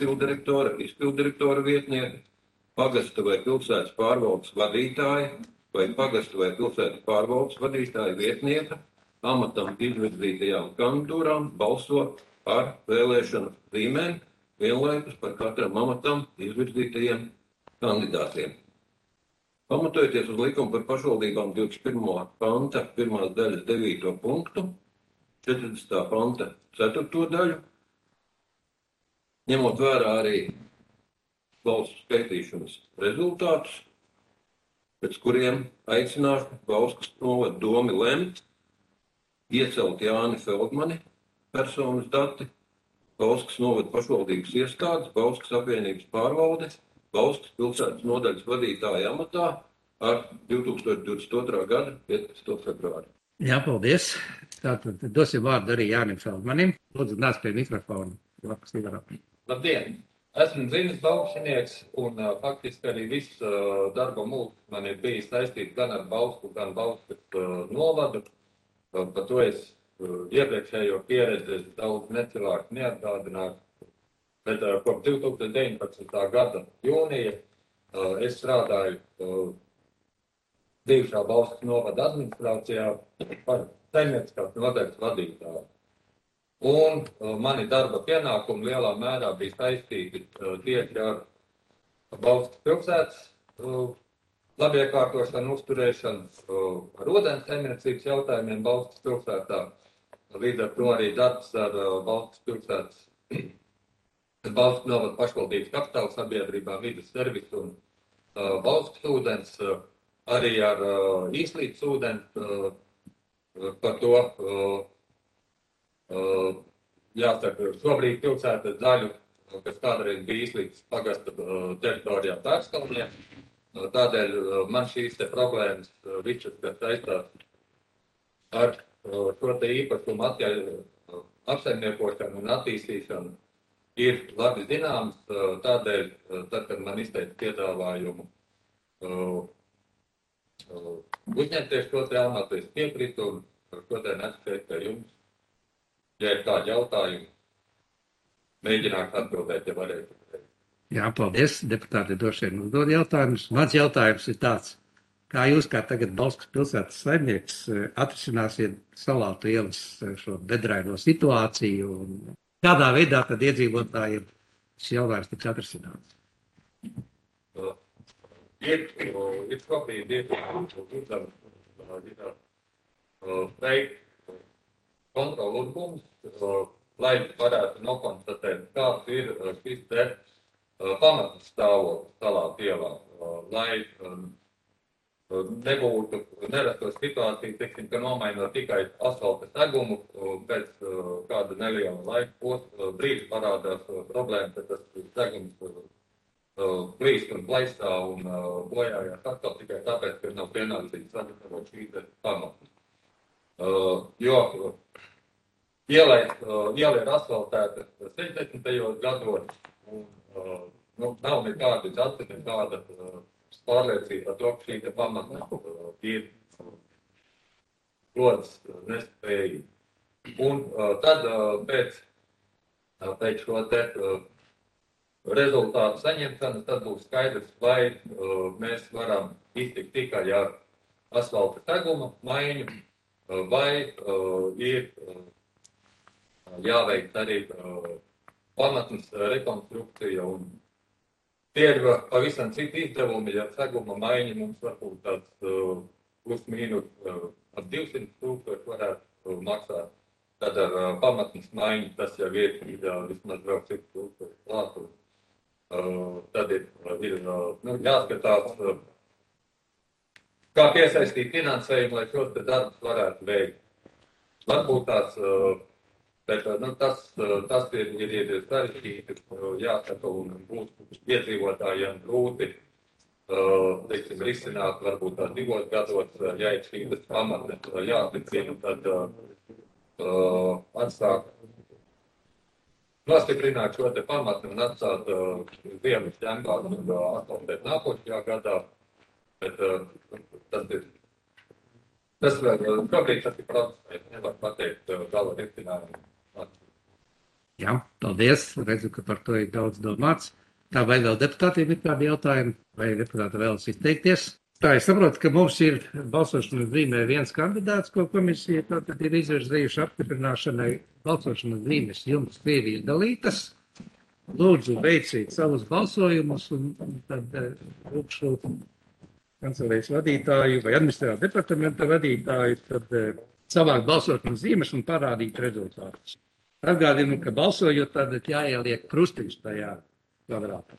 izpilddirektora vietnieka, pagasta vai pilsētas pārvaldes vadītāja, vai pagastu vai pilsētas pārvaldes vadītāja vietnieka amatam izvirzītajām kandidatūrām balso ar vēlēšanu zīmēm vienlaikus par katram amatam izvirzītajiem kandidātiem. Pamatojoties uz likumu par pašvaldībām 21. panta 1. daļas 9. punktu, 40. panta 4. daļu, ņemot vērā arī balsu skaitīšanas rezultātus, pēc kuriem aicināšu Bauskas novada domi lemt iecelt Jāni Feldmani personas dati, Bauskas novada pašvaldības iestādes, Bauskas apvienības pārvalde, Bauskas pilsētas nodaļas vadītāja amatā ar 2022. gada 15. februāri. Jā, paldies. Tātad dosim vārdu arī Jānim Feldmanim. Lūdzu, nāc pie mikrofona. Labs, Ivarā. Labdien! Esmu dzimis Baukšinieks un faktiski arī viss darba mūks man ir bijis saistīts gan ar Bausku, gan Bauskas novadu. Par to es iepriekšējo pieredzi daudz necilāku neatgādinātu. Bet kopš 2019. gada jūnija es strādāju bijušā Bauskas novada administrācijā par saimnieciskās nodaļas vadītāju. Un mani darba pienākumi lielā mērā bija saistīti tieši ar Bauskas pilsētas labiekārtošanu, uzturēšanu, ar ūdens saimniecības jautājumiem Bauskas pilsētā. Līdz ar to arī darbs ar Bauskas pilsētas, Bauskas novada pašvaldības kapitāla sabiedrībām, vides servisu un Bauskas ūdens, arī ar Īslītes ūdeni, par to jāsaka, šobrīd pilsētas daļu, kas kādreiz bija Īslītes pagasta teritorijā Pērskalnē. Tādēļ man šīs te problēmas, visas, kas saistās ar šo te īpašumu apsaimniekošanu un attīstīšanu, ir labi zināms. Tādēļ, tad, kad man izteica piedāvājumu uzņemties šo te amatu, es piekrītu un šodien atskaitu pie jums. Ja ir kādi jautājumi, mēģināšu atbildēt, ja varētu. Jā, paldies. Deputāti droši vien uzdod jautājumus. Mans jautājums ir tāds, kā jūs, kā tagad Bauskas pilsētas saimnieks, atrisināsiet Salātu ielas šo bedraino situāciju un kādā veidā tad iedzīvotājiem šis jautājums tiks atrisināts? Ir šobrīd veikt kontrolu uzbūves, lai varētu nokonstatēt, kāds ir šis te pamatnes stāvoklis Salātu ielā, lai nebūtu nerastos situācija, teiksim, ka nomainot tikai asfalta segumu, pēc kāda neliela laika brīdis parādās problēma, ka tas segums plīst un plaisā un bojājās atkal tikai tāpēc, ka nav pienācīgi sagatavot šī pamatnes. Jo iela ir asfaltēta 60. gados, un nav nekādas atceres, nekāda pārliecība par to, ka šī pamatne ir ļoti nespējīga. Un tad pēc šo te rezultātu saņemšanas, tad būs skaidrs, vai mēs varam iztikt tikai ar asfalta seguma maiņu, vai ir jāveic arī pamatnes rekonstrukcija. Un tie ir pavisam citi izdevumi, ja seguma maiņa mums varbūt tāds plus mīnus ap 200,000 varētu maksāt. Tad ar pamatnes maiņu tas jau ir vismaz vēl 100,000 klāt. Tad ir jāskatās, kā piesaistīt finansējumu, lai šos darbus varētu veikt. Varbūt tās, bet tas ir sarežģīti, jāsaka, un būs iedzīvotājiem grūti, teiksim, risināt, varbūt tās 2 gados, ja ir šīs pamatnes jāatlicina, tad atstāt, nostiprināt šo te pamatni un atstāt ziemas ķempāt un atkaltēt nākošajā gadā. Bet tas šobrīd tas ir process, nevar pateikt gala risinājumu. Jā, paldies. Redzu, ka par to ir daudz domāts. Tā vai vēl deputātiem ir kādi jautājumi, vai deputāti vēlas izteikties? Tā, es saprotu, ka mums ir balsošanas zīmē viens kandidāts, ko komisija tātad ir izvirzījuši apstiprināšanai. Balsošanas zīmes jums ir izdalītas. Lūdzu, veiciet savus balsojumus un tad lūkšu kancelējas vadītāju vai administratīvā departamenta vadītāju tad savākt balsošanas zīmes un parādīt rezultātus. Atgādinu, ka balsojot, tad jāieliek krustiņš tajā kvadrātā.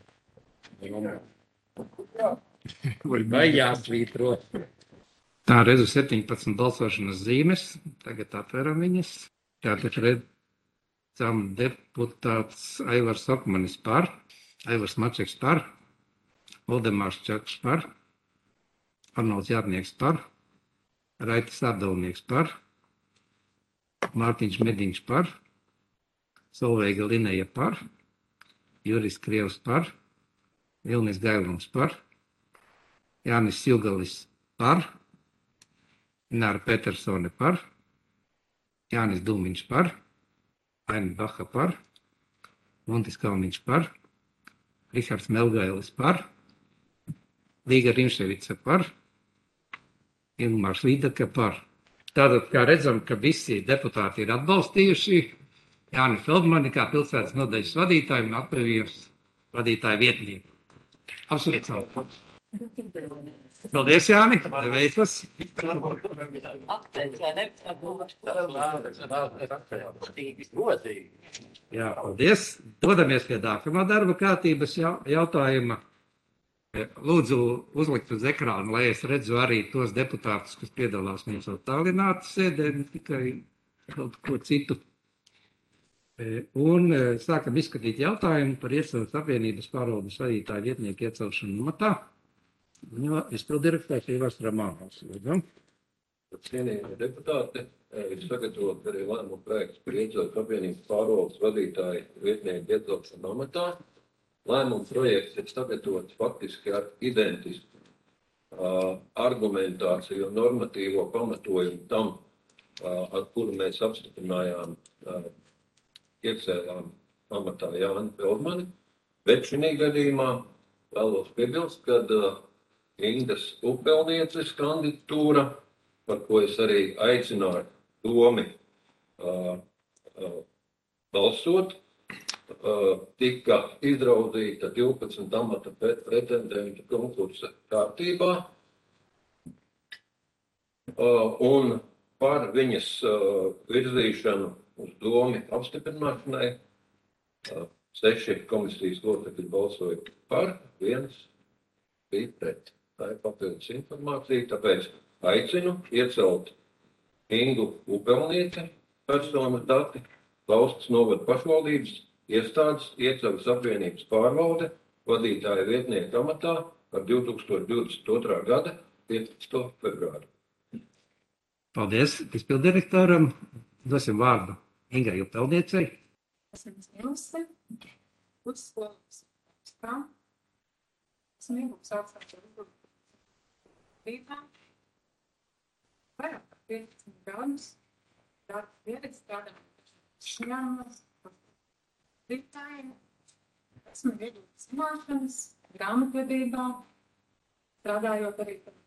Vai jāsvītro. Tā redzu 17 balsošanas zīmes. Tagad atveram viņas. Tātad redzam deputāts Aivars Okmanis par, Aivars Mačeks par, Valdemārs Čakš par, Arnolds Jārnieks par, Raitis Ardovnieks par, Mārtiņš Mediņš par, Solveiga Lineja par, Juris Krievs par, Vilnis Gailums par, Jānis Silgalis par, Ināra Petersone par, Jānis Dūmiņš par, Aina Baha par, Montis Kalniņš par, Rihards Melgailis par, Līga Rimševica par, Ilmārs Līdaka par. Tātad, kā redzam, ka visi deputāti ir atbalstījuši Jāni Feldmani kā pilsētas nodaļas vadītāju un apvienības vadītāju vietnieku. Apsveicam. Paldies, Jāni. Veicas. Jā, paldies. Dodamies pie nākamā darba kārtības jautājuma. Lūdzu, uzlikt uz ekrānu, lai es redzu arī tos deputātus, kas piedalās mums attālināti sēdē, ne tikai kaut ko citu. Un sākam izskatīt jautājumu par Iecavas apvienības pārvaldes vadītāju vietnieku iecelšanu amatā. Izpildirektors Ivars Ramānos. Cienījamie deputāti, ir sagatavot arī lēmumu projekts par Iecavas apvienības pārvaldes vadītāju vietnieku iecelšanu amatā. Lēmuma projekts ir sagatavots faktiski ar identisku argumentāciju un normatīvo pamatojumu tam, ar kuru mēs apstiprinājām iecēlām amatā Jāni Feldmani, bet šī gadījumā vēlos piebilst, ka Ingas Upelnieces kandidatūra, par ko es arī aicināju domi balsot, tika izraudzīta 12 amata pretendentu konkursa kārtībā, un par viņas virzīšanu uz domi apstiprināšanai 6 komisijas locekļi balsoja par, 1 bija pret. Tā ir papildus informācija, tāpēc aicinu iecelt Ingu Upelnieci personu dati, Valsts novada pašvaldības iestādes Iecavas apvienības pārvalde vadītāja vietnieku amatā ar 2022. gada 15. februāru. Paldies izpildirektoram. Dosim vārdu Ingai Upelniecei. Esmu izmīlusi, uzskolus kā. Esmu iegūs augstāko uzbrukumu rītā. Vairāk par 15 gadus darba pieredzi strādājot šņāmas, rītājiem. Esmu iegūs zināšanas, grāmatvedībā, strādājot arī par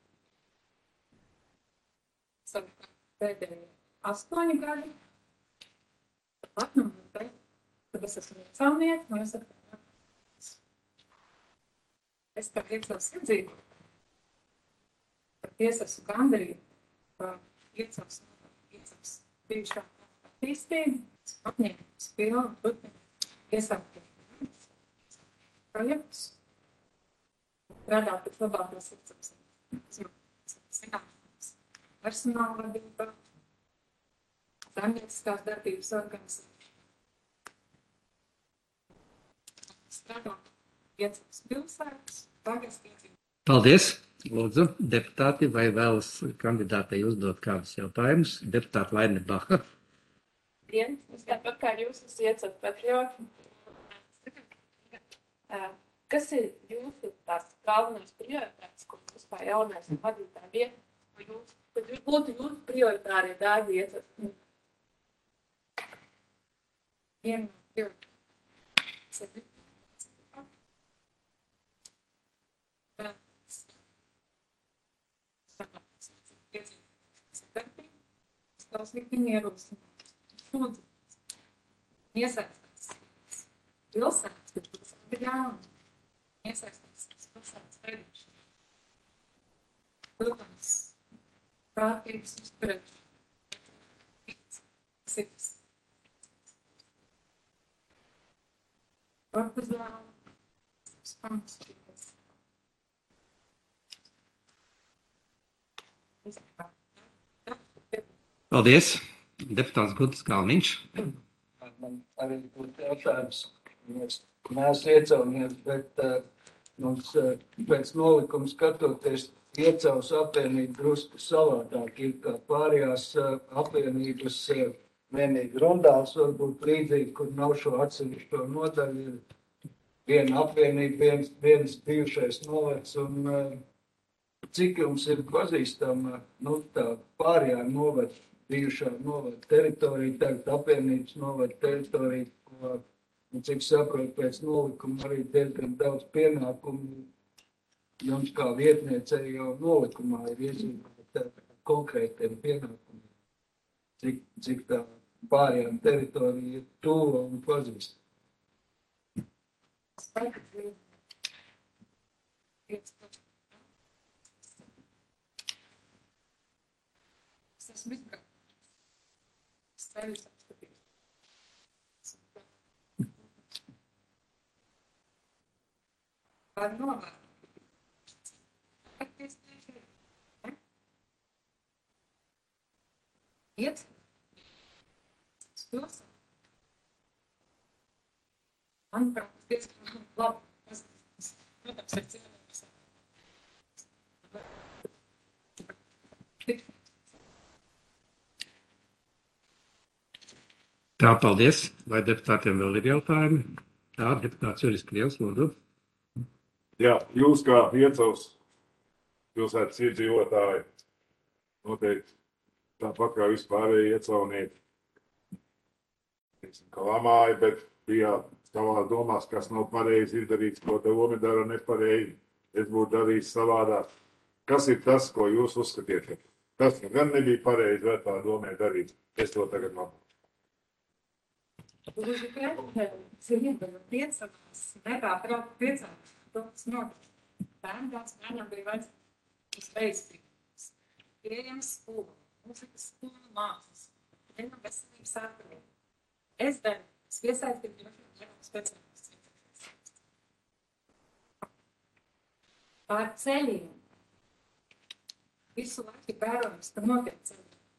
savukārt pēdējie 8 gadi. Tāpat man teikt, kad es esmu iecēlnieks, un es par Iecavas iedzīvotāju. Patiesi esmu gandarīta par Iecavas bijušā attīstību, apņēmības pilnu turpināt iesākt projektus, strādāt pēc labākās Iecavas zināšanas personāla vadībā, saimnieciskās darbības organizācija. Strādāt Iecavas pilsētas, tagad iedzīvotāju. Paldies. Lūdzu, deputāti, vai vēlas kandidātei uzdot kādus jautājumus? Deputāta Laine Baha. Es tāpat kā jūs esat Iecavas patrioti. Kas ir jūsu tās galvenās prioritātes, ko jūs kā jaunais vadītāji vietni, kad būtu jūsu prioritārie darbi Iecavas? Viena prioritāte. Tavs likumi ierosināt. Sūdzības. Iesaistās pilsētas, bet pilsēta ir jauna. Iesaistās pilsētas veidošanā. Protams, prātības uzturēšana. Sirds. Partizāni. Spamstības. Paldies. Deputāts Guntis Kalniņš. Man arī būtu jautājums. Mēs neesam iecaumies, bet mums pēc nolikuma skatoties iecavas apvienība drusku savādāk ir kā pārējās apvienības vienīgi rundās, varbūt līdzīgi, kur nav šo atsevišķo nodaļu. Viena apvienība, viens bijušais novads un cik jums ir pazīstama tā pārējā novada, bijušā novada teritorija, tagad apvienības novada teritorija, ko, cik saprot, pēc nolikuma arī diezgan daudz pienākumu. Jums kā vietniecei jau nolikumā ir iezīmēta konkrētiem pienākumiem. Cik tā pārējām teritorija ir tuva un pazīstama. Es esmu izgājis. Ceļus apskatīt. Var novērt. Iet. Spils. Manuprāt, diezgan labi. Protams, ir cilvēks. Tā, paldies. Vai deputātiem vēl ir jautājumi? Tā, deputāts Juris Krievs, lūdzu. Jā, jūs kā Iecavas pilsētas iedzīvotāji noteikti tāpat kā vispārēji iecavnieki. Kā lamāji, bet bijāt savās domās, kas nav pareizi izdarīts, ko Domi dara nepareizi. Es būtu darījis savādāk. Kas ir tas, ko jūs uzskatiet? Tas gan nebija pareizi, vai tā Domē darīt. Es to tagad labu. Gluži pretēji, zinība piecavās, nekā braukt piecavās, tas notiek. Bērnam bija vajadzīgs veistības, pieejams skolu, mūzikas skolu mākslas, vienam veselības sākumiem. Es piesaistīju speciālistus. Pār ceļiem. Visu laiku ir vērojams, ka notiek ceļi.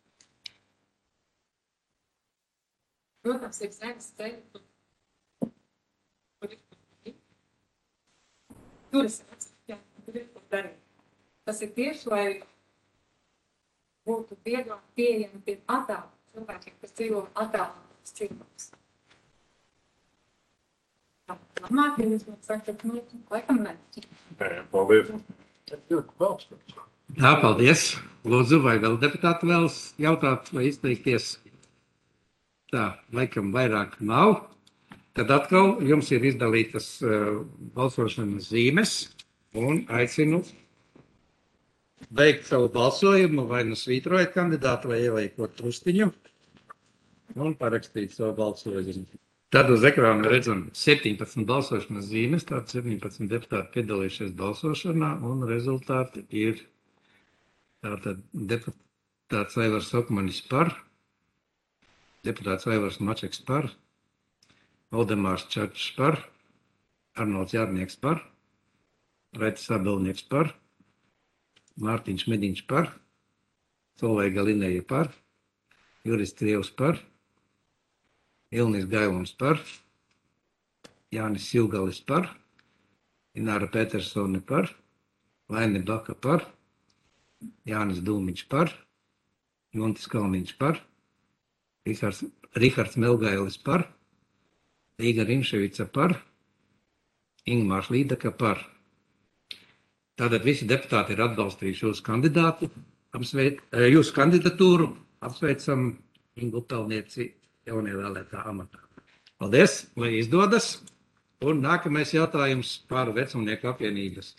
Protams, ir zemes ceļi, kur ir. Tur es redzu, jā, tur ir ko darīt. Tas ir tieši, lai būtu vieglāk pieejami tiem attāliem cilvēkiem, kas dzīvo attālinātos ciemos. Labāk, ja jūs man sakat, laikam ne. Nē, paldies. Tā, paldies. Lūdzu, vai vēl deputāti vēlas jautāt vai izteikties? Tā, laikam vairāk nav. Tad atkal jums ir izdalītas balsošanas zīmes un aicinu beigt savu balsojumu, vai nu svītrojot kandidātu, vai ieliekot trustiņu un parakstīt savu balsojumu. Tad uz ekrāna redzam 17 balsošanas zīmes, tātad 17 deputāti piedalījušies balsošanā, un rezultāti ir tātad deputāts Aivars Okmanis par, deputāts Aivars Mačeks par, Valdemārs Čačs par, Arnolds Jārnieks par, Raitis Abelnieks par, Mārtiņš Mediņš par, Solveiga Linēja par, Juris Krievs par, Ilnis Gailons par, Jānis Silgalis par, Ināra Petersone par, Laine Baka par, Jānis Dūmiņš par, Guntis Kalniņš par, Rihards Melgailis par, Līga Rimševica par, Ingmārs Līdaka par. Tātad visi deputāti ir atbalstījuši jūsu kandidātu, jūsu kandidatūru, apsveicam Ingu Pelnieci jaunievēlētā amatā. Paldies, lai izdodas. Un nākamais jautājums par vecumnieku apvienības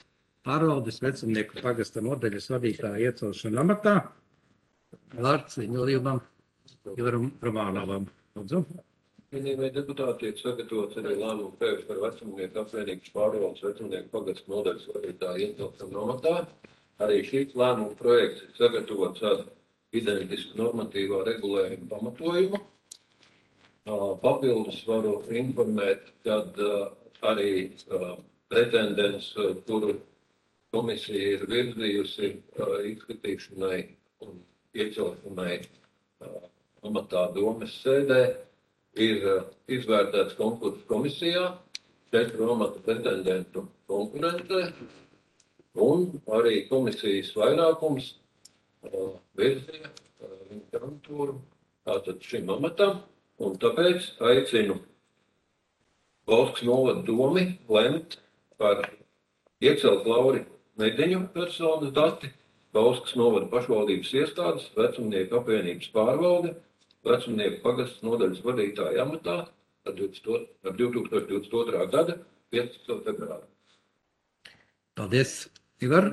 pārvaldes vecumnieku pagasta nodaļas vadītāja iecelšana amatā. Vārds ziņojumam Ivaram Romānovam. Lūdzu. Cienījamie deputāti, tiek sagatavots arī lēmumu projekts par vecumnieku apvienības pārvaldes vecumnieku pagasta nodaļas vadītāja iecelšanu amatā. Arī šīs lēmuma projekts ir sagatavots ar identisku normatīvā regulējuma pamatojumu. Papildus varu informēt, kad arī pretendents, kuru komisija ir virzījusi izskatīšanai un iecelšanai amatā domes sēdē, ir izvērtēts konkursu komisijā, 4 amata pretendentu konkurentē, un arī komisijas vairākums virzīja viņa kandidatūru tātad šim amatam. Un tāpēc aicinu Bauskas novada domi lemt par iecelt Lauri Mediņu personas dati, Bauskas novada pašvaldības iestādes, vecumnieku apvienības pārvalde, vecumnieku pagasts nodaļas vadītāja amatā ar 2022. gada 15. februāru. Paldies, Ivar.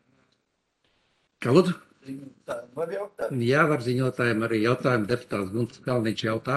Kā lūdzu? Var jautāt? Jā, var ziņotājiem arī jautājumu. Deputāts Gunts Kalniņš jautā.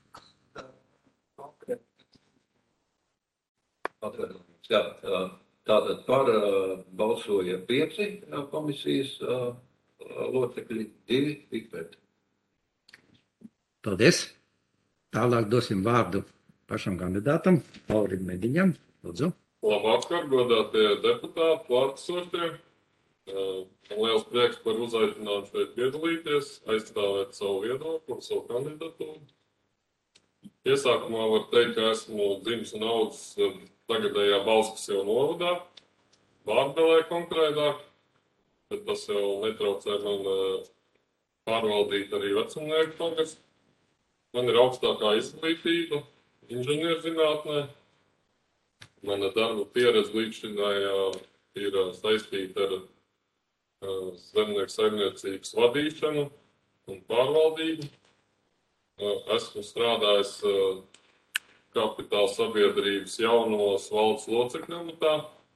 Jā, tātad par balsoja 5 komisijas locekļi, 2 tik pret. Paldies. Tālāk dosim vārdu pašam kandidātam, Laurim Mediņam. Lūdzu. Labvakar, godātie deputāti, klātesošie. Man liels prieks par uzaicinājumu šeit piedalīties, aizstāvēt savu viedokli un savu kandidatūru. Iesākumā var teikt, ka esmu dzimis un audzis tagadējā Bauskas novadā, Vārdbelē konkrētāk, bet tas jau netraucē man pārvaldīt arī vecumnieku pagastu. Man ir augstākā izglītība inženierzinātnē. Mana darba pieredze līdzinājā ir saistīta ar zemnieku saimniecības vadīšanu un pārvaldību. Esmu strādājis kapitāla sabiedrības jaunos valdes locekļu amatā.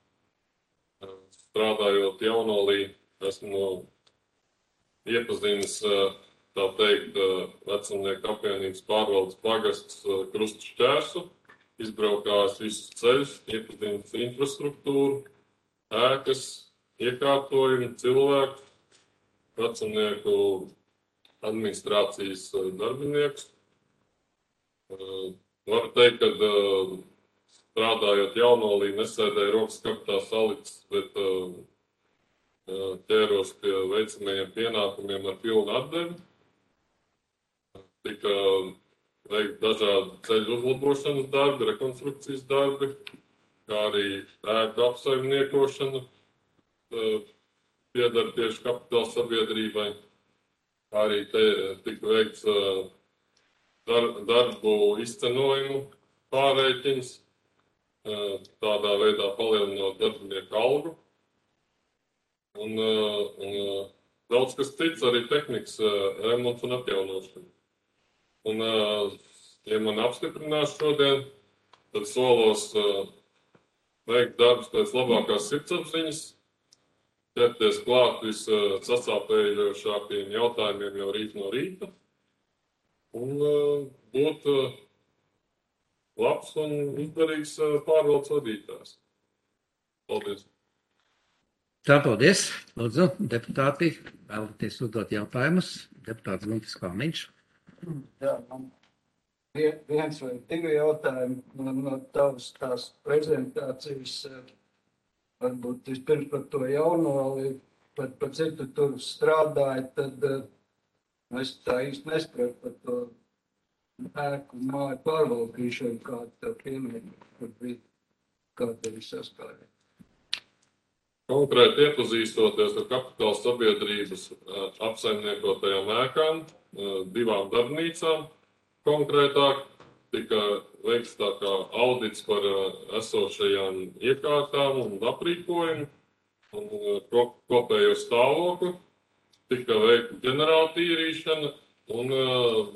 Strādājot jaunolī, esmu iepazinis, tā teikt, vecumnieku apvienības pārvaldes pagasts Krustu šķērsu, izbraukājis visus ceļus, iepazinis infrastruktūru, ēkas, iekārtojumi, cilvēku, vecumnieku administrācijas darbiniekus. Varu teikt, ka strādājot jaunolī, nesēdēju rokas kabatā salikts, bet ķēros pie veicamajiem pienākumiem ar pilnu atdevi. Tika veikt dažādi ceļu uzlabošanas darbi, rekonstrukcijas darbi, kā arī ēku apsaimniekošana. Piedara tieši kapitāla sabiedrībai. Arī te tika veikts darbu izcenojumu pārreikins, tādā veidā palielinot darbinieku algu. Un daudz kas cits, arī tehnikas remonts un atjaunošana. Un, ja man apstiprinās šodien, tad solos veikt darbus pēc labākās sirdsapziņas, ķerties klāt vissasāpējošākajiem jautājumiem jau rīt no rīta un būt labs un izdarīgs pārvaldes vadītājs. Paldies! Tā, paldies. Lūdzu, deputāti, vēlaties uzdot jautājumus. Deputāts Guntis Kalniņš. Jā, man viens vai 2 jautājumi no tavas tās prezentācijas. Varbūt vispirms par to jaunoli, par cik tu tur strādāji, tad es tā īsti nespratu par to ēku māju pārvaldīšanu, kāda tev piemēra, kur bija, kā tevi saskārja. Konkrēti iepazīstoties ar kapitāla sabiedrības apsaimniekotajām ēkām, 2 darbnīcām konkrētāk, tika veikts tā kā audits par esošajām iekārtām un aprīkojumu un kopējo stāvokli. Tika veikta ģenerāla tīrīšana un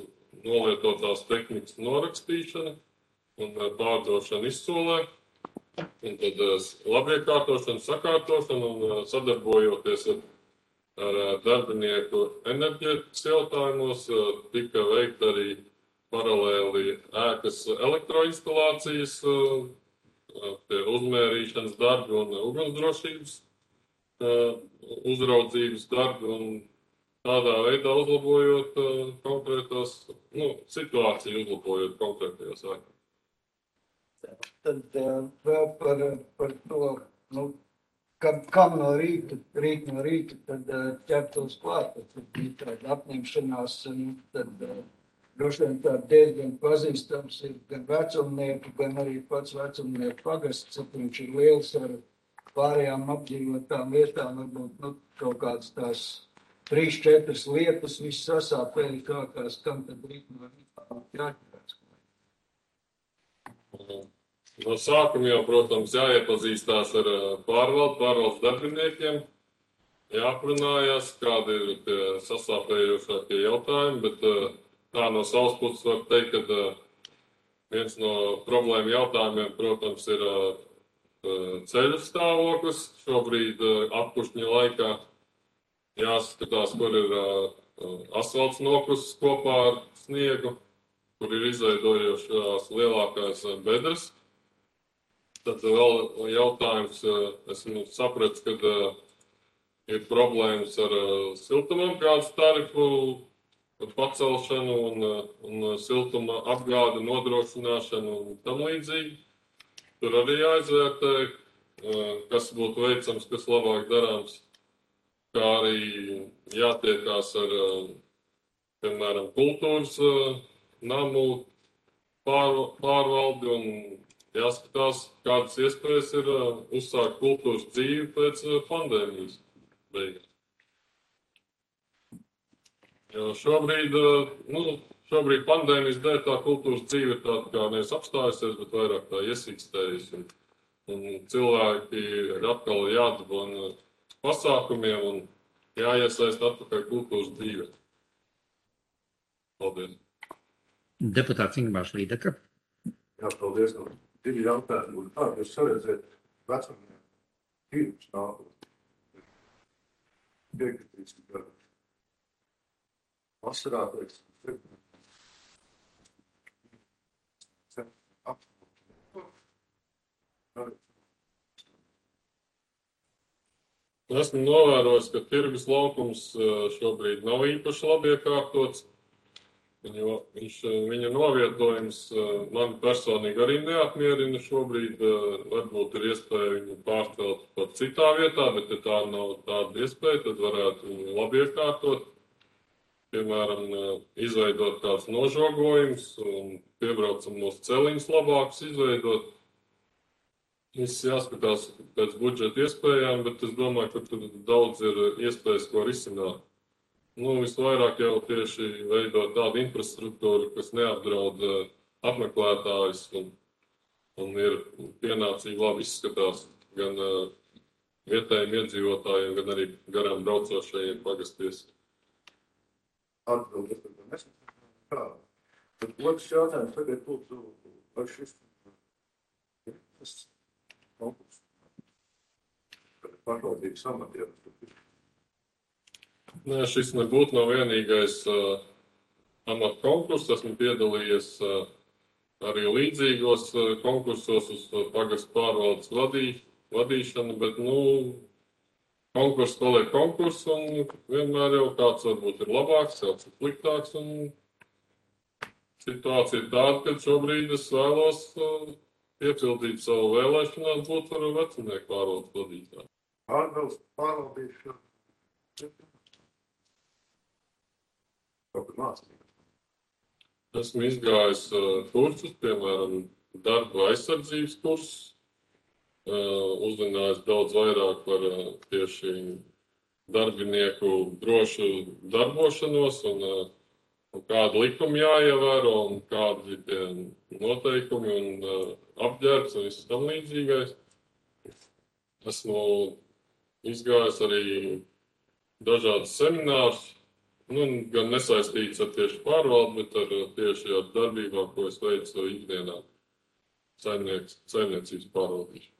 nolietotās tehnikas norakstīšana un pārdošana izsolē. Un tad labiekārtošana, sakārtošana un sadarbojoties ar darbinieku enerģētikas jautājumos, tika veikta arī paralēli ēkas elektroinstalācijas, pie uzmērīšanas darbi un ugunsdrošības uzraudzības darbi un tādā veidā uzlabojot konkrētās, situāciju uzlabojot konkrētajās ēkās. Tad vēl par to, kam no rīta, tad ķertos klāt, tad bija tāda apņemšanās, tad droši vien tā diezgan pazīstams ir gan vecumnieki, gan arī pats vecumnieku pagasts, cik viņš ir liels ar pārējām apdzīvotām vietām, varbūt kaut kādas tās 3-4 lietas, viss sasāpēji kākās, kam tad rīt no rīta jāķerās. No sākuma jau, protams, jāiepazīstās ar pārvaldes darbiniekiem, jāaprunājās, kādi ir tie sasāpējošākie jautājumi, bet tā no savas puses var teikt, ka viens no problēmu jautājumiem, protams, ir ceļu stāvoklis. Šobrīd apkuršņa laikā jāskatās, kur ir asfalts nokusis kopā ar sniegu, kur ir izveidojušās lielākās bedres. Tad vēl jautājums, esmu sapratis, ka ir problēmas ar siltumapgādes tarifu pacelšanu un siltuma apgāde nodrošināšanu un tam līdzīgi. Tur arī jāizvērtē, kas būtu veicams, kas labāk darāms, kā arī jātiekās ar, piemēram, kultūras namu pārvaldi un jāskatās, kādas iespējas ir uzsākt kultūras dzīvi pēc pandēmijas beigās. Jo šobrīd pandēmijas dēļ tā kultūras dzīve ir tāda kā nevis apstājusies, bet vairāk tā iesīkstējusi. Un cilvēki ir atkal jādabona pasākumiem un jāiesaist atpakaļ kultūras dzīvē. Paldies. Deputāts Ingmārs Līdeka. Jā, paldies. Divi jautājumi. Kā jūs saredzēt vecumiem tirgus nākotnē? Piekritīs, ka vasarā, teiksim, Esmu novērojis, ka tirgus laukums šobrīd nav īpaši labi iekārtots. Viņa novietojums man personīgi arī neapmierina šobrīd. Varbūt ir iespēja viņu pārcelt pat citā vietā, bet ja tā nav tāda iespēja, tad varētu viņu labi iekārtot. Piemēram, izveidot kāds nožogojums un piebraucamos celiņus labākus izveidot. Viss jāskatās pēc budžeta iespējām, bet es domāju, ka tur daudz ir iespējas, ko risināt. Visvairāk jau tieši veidot tādu infrastruktūru, kas neapdraud apmeklētājus un ir pienācīgi labi izskatās gan vietējiem iedzīvotājiem, gan arī garām braucošajiem pagasties. Atbildes, tad mēs kā. Tad otrs jautājums tagad būtu, vai šis konkurss pašvaldības amatieru. Nē, šis nebūtu nav vienīgais amata konkurss. Esmu piedalījies arī līdzīgos konkursos uz pagastu pārvaldes vadīšanu, bet, konkurss paliek konkurss un vienmēr jau kāds varbūt ir labāks, kāds ir sliktāks. Un situācija ir tāda, ka šobrīd es vēlos piepildīt savu vēlēšanās būt par vecumnieku pārvaldes vadītāju. Pārvaldīšanu. Esmu izgājis kursus, piemēram, darba aizsardzības kursus, uzzinājis daudz vairāk par tieši darbinieku drošu darbošanos un kādu likumu jāievēro un kādi ir tie noteikumi un apģērbs un viss tam līdzīgais. Esmu izgājis arī dažādas seminārus, gan nesaistīts ar tieši pārvaldi, bet tieši ar darbībām, ko es veicu ikdienā. saimniecības pārvaldīšanu.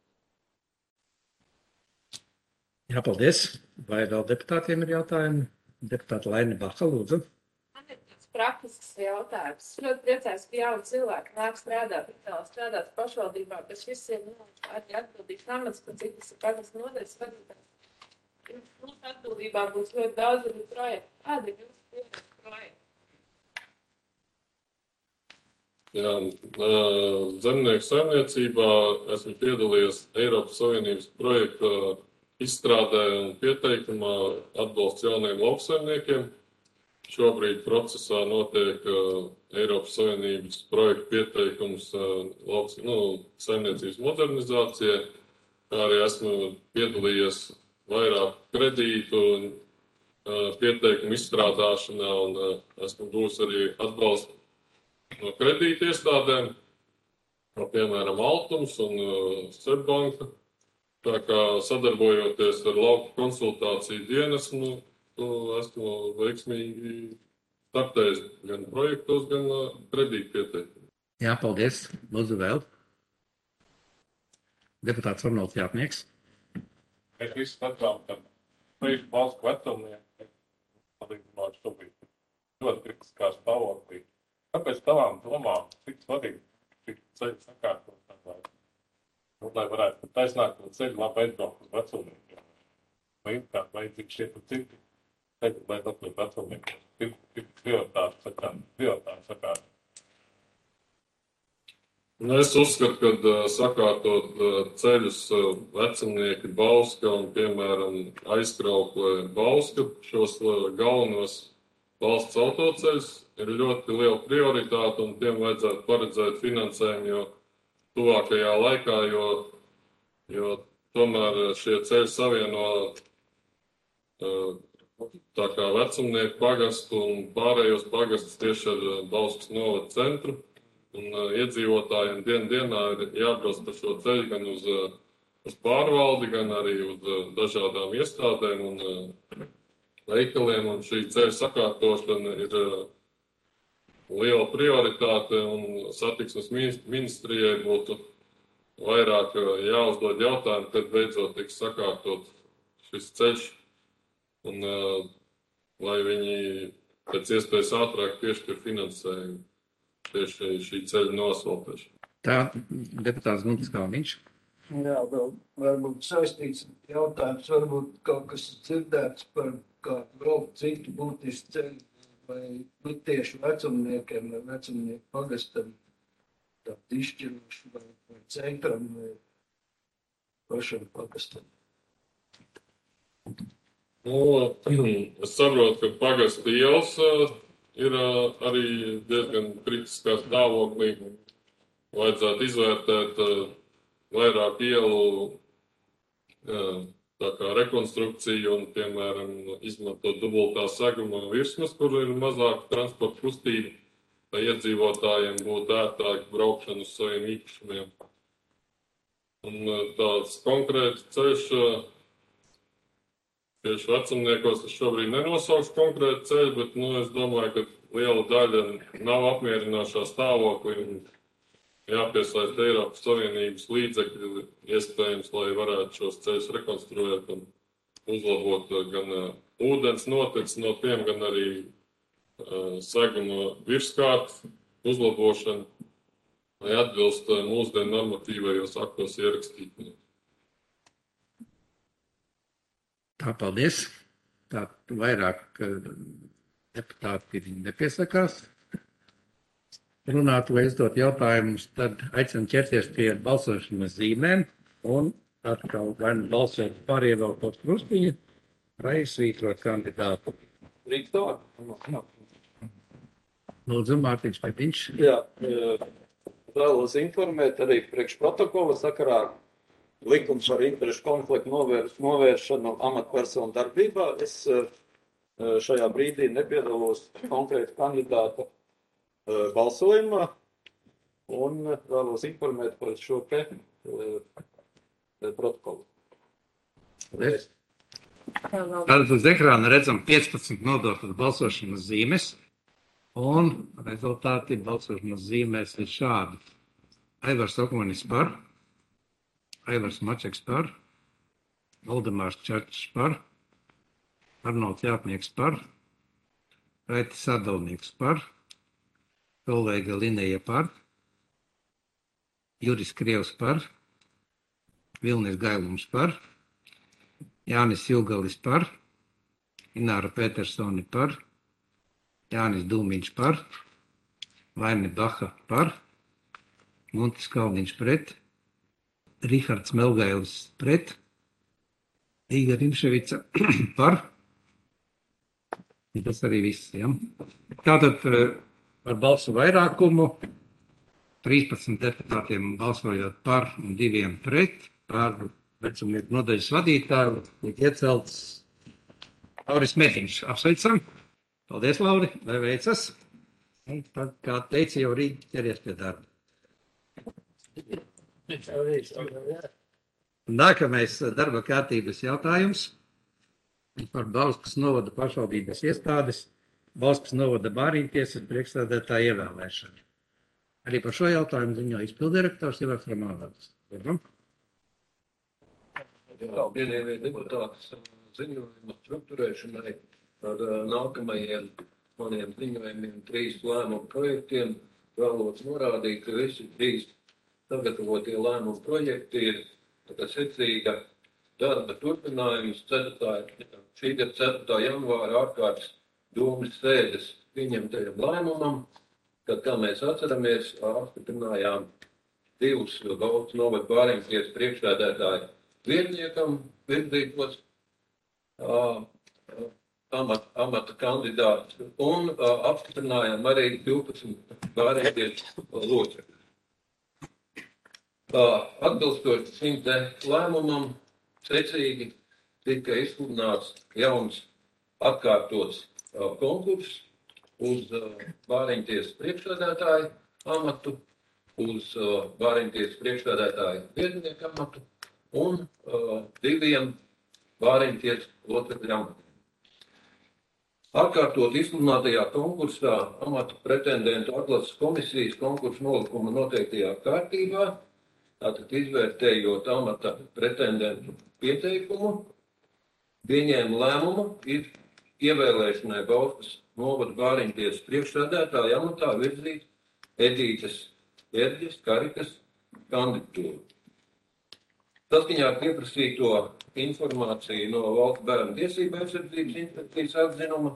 Jā, paldies. Vai vēl deputātiem ir jautājumi? Deputāta Laine Baha, lūdzu. Man ir tāds praktisks jautājums. Es ļoti priecājos, ka jauni cilvēki nāk strādāt pašvaldībā, bet šis ir arī atbildīgs amats, par cik tas ir pagastu nodaļas vadītājs. Mūsu atbildībā būs ļoti daudz arī projektu. Kādi ir jūsu pieredzi projekti? Jā, zemnieku saimniecībā esmu piedalījies Eiropas Savienības projekta izstrādē un pieteikumā atbalsts jauniem lauksaimniekiem. Šobrīd procesā notiek Eiropas Savienības projekta pieteikums saimniecības modernizācijai. Kā arī esmu piedalījies vairāk kredītu pieteikumu izstrādāšanā un esmu gūs arī atbalstu no kredīta iestādēm, piemēram, Altums un Sberbanka. Tā kā sadarbojoties ar lauku konsultāciju dienesmu, esmu veiksmīgi startējis gan projektos, gan kredīta pieteikumos. Jā, paldies. Lūdzu vēl. Deputāts Arnolds Jātnieks. Mēs visi skatām, ka līdz valsts vecumiem palīdzībā šobrīd ļoti kritiskā stāvoklī. Kāpēc tavām domām tik svarīgi šī ceļa sakārtot, lai varētu taisnāk to ceļu labi aizbraukt uz vecumiem? Vai ir kādi vajadzīgi šie citi ceļi, lai atliek vecumiem? Ir prioritāti sakārtot. Es uzskatu, ka sakārtot ceļus Vecumnieki, Bauska un, piemēram, Aizkraukle Bauska, šos galvenos valsts autoceļus, ir ļoti liela prioritāte un tiem vajadzētu paredzēt finansējumu jau tuvākajā laikā, jo tomēr šie ceļi savieno tā kā Vecumnieku pagastu un pārējos pagastus tieši ar Bauskas novada centru. Un iedzīvotājiem dienā ir jābrauc pa šo ceļu gan uz pārvaldi, gan arī uz dažādām iestādēm un veikaliem. Un šī ceļa sakārtošana ir liela prioritāte un satiksmes ministrijai būtu vairāk jāuzdod jautājumu, kad beidzot tiks sakārtot šis ceļš un lai viņi pēc iespējas ātrāk piešķir finansējumu tieši šī ceļa noasfaltēšana. Tā, deputāts Guntis Kalniņš. Jā, vēl varbūt saistīts jautājums, varbūt kaut kas dzirdēts par kādu vēl citu būtisku ceļu, vai tieši vecumniekiem vai vecumnieku pagastam tādu izšķirošu vai centram vai pašam pagastam. Es saprotu, ka pagasta ielas ir arī diezgan kritiskā stāvoklī. Vajadzētu izvērtēt vairāk ielu tā kā rekonstrukciju un, piemēram, izmantot dubultā seguma virsmas, kur ir mazāk transporta kustība, lai iedzīvotājiem būtu ērtāk braukšana uz saviem īpašumiem. Un tāds konkrēts ceļš tieši Vecumniekos es šobrīd nenosaukšu konkrētu ceļu, bet es domāju, ka liela daļa nav apmierinošā stāvoklī un jāpiesaist Eiropas Savienības līdzekļi iespējams, lai varētu šos ceļus rekonstruēt un uzlabot gan ūdens notecis no tiem, gan arī seguma virskārtas uzlabošanu, lai atbilst mūsdienu normatīvajos aktos ierakstītiem. Tā, paldies. Tā, vairāk deputāti nepiesakās runāt vai uzdot jautājumus, tad aicinu ķerties pie balsošanas zīmēm un atkal vai balsot pārievelkot krustiņu vai svītrot kandidātu. Lūdzu, Mārtiņš Petiņš. Jā, vēlos informēt arī priekš protokola sakarā likums par interešu konfliktu novēršanu amatpersonu darbībā. Es šajā brīdī nepiedalos konkrēti kandidāta balsojumā un vēlos informēt par šo te protokolu. Paldies. Tātad uz ekrāna redzam 15 nodotas balsošanas zīmes un rezultāti balsošanas zīmēs ir šādi. Aivars Okmanis par, Aivars Mačeks par, Valdemārs Čačs par, Arnolds Jāpnieks par, Raitis Sadalnieks par, Solveiga Lineja par, Juris Krievs par, Vilnis Gailums par, Jānis Jūgalis par, Ināra Petersoni par, Jānis Dūmiņš par, Vaini Baha par, Guntis Kalniņš pret, Rihards Melgailis pret, Īga Rimševica par. Tas arī viss, ja? Tātad par balsu vairākumu 13 deputātiem balsojot par un 2 pret, par vecumnieku nodaļas vadītāju tiek iecelts Lauris Mētiņš. Apsveicam. Paldies, Lauri, lai veicas. Un tad, kā teica, jau rīt ķeries pie darba. Nākamais darba kārtības jautājums par Bauskas novada pašvaldības iestādes, Bauskas novada bāriņtiesas priekšsēdētāja ievēlēšanu. Arī par šo jautājumu ziņo izpildirektors Ivars Romanovs. Vienīgie deputātas ziņojuma strukturēšanai ar nākamajiem maniem ziņojumiem 3 lēmumu projektiem vēlos norādīt, ka visi 3 sagatavotie lēmumu projekti ir secīga darba turpinājums šī gada 4. janvāra ārkārtas domas sēdes pieņemtajam lēmumam, kad, kā mēs atceramies, apstiprinājām 2 Bauskas novada bāriņtiesas priekšsēdētāju vietniekam virzītos amata kandidātus un apstiprinājām arī 12 bāriņtiesas locekļus. Atbilstoši šim te lēmumam secīgi tika izsludināts jauns atkārtots konkurss uz bāriņtiesas priekšsēdētāju amatu, uz bāriņtiesas priekšsēdētāju vietnieku amatu un 2 bāriņtiesas locekļu amatiem. Atkārtot izsludinātajā konkursā amatu pretendentu atlases komisijas konkursu nolikuma noteiktajā kārtībā, tātad izvērtējot amata pretendentu pieteikumu, pieņēma lēmumu ir ievēlēšanai Bauskas novada bāriņtiesas priekšsēdētāja amatā virzīt Edītes Ķerģes Karikas kandidatūru. Saskaņā ar pieprasīto informāciju no Valsts bērnu tiesību aizsardzības inspekcijas atzinuma,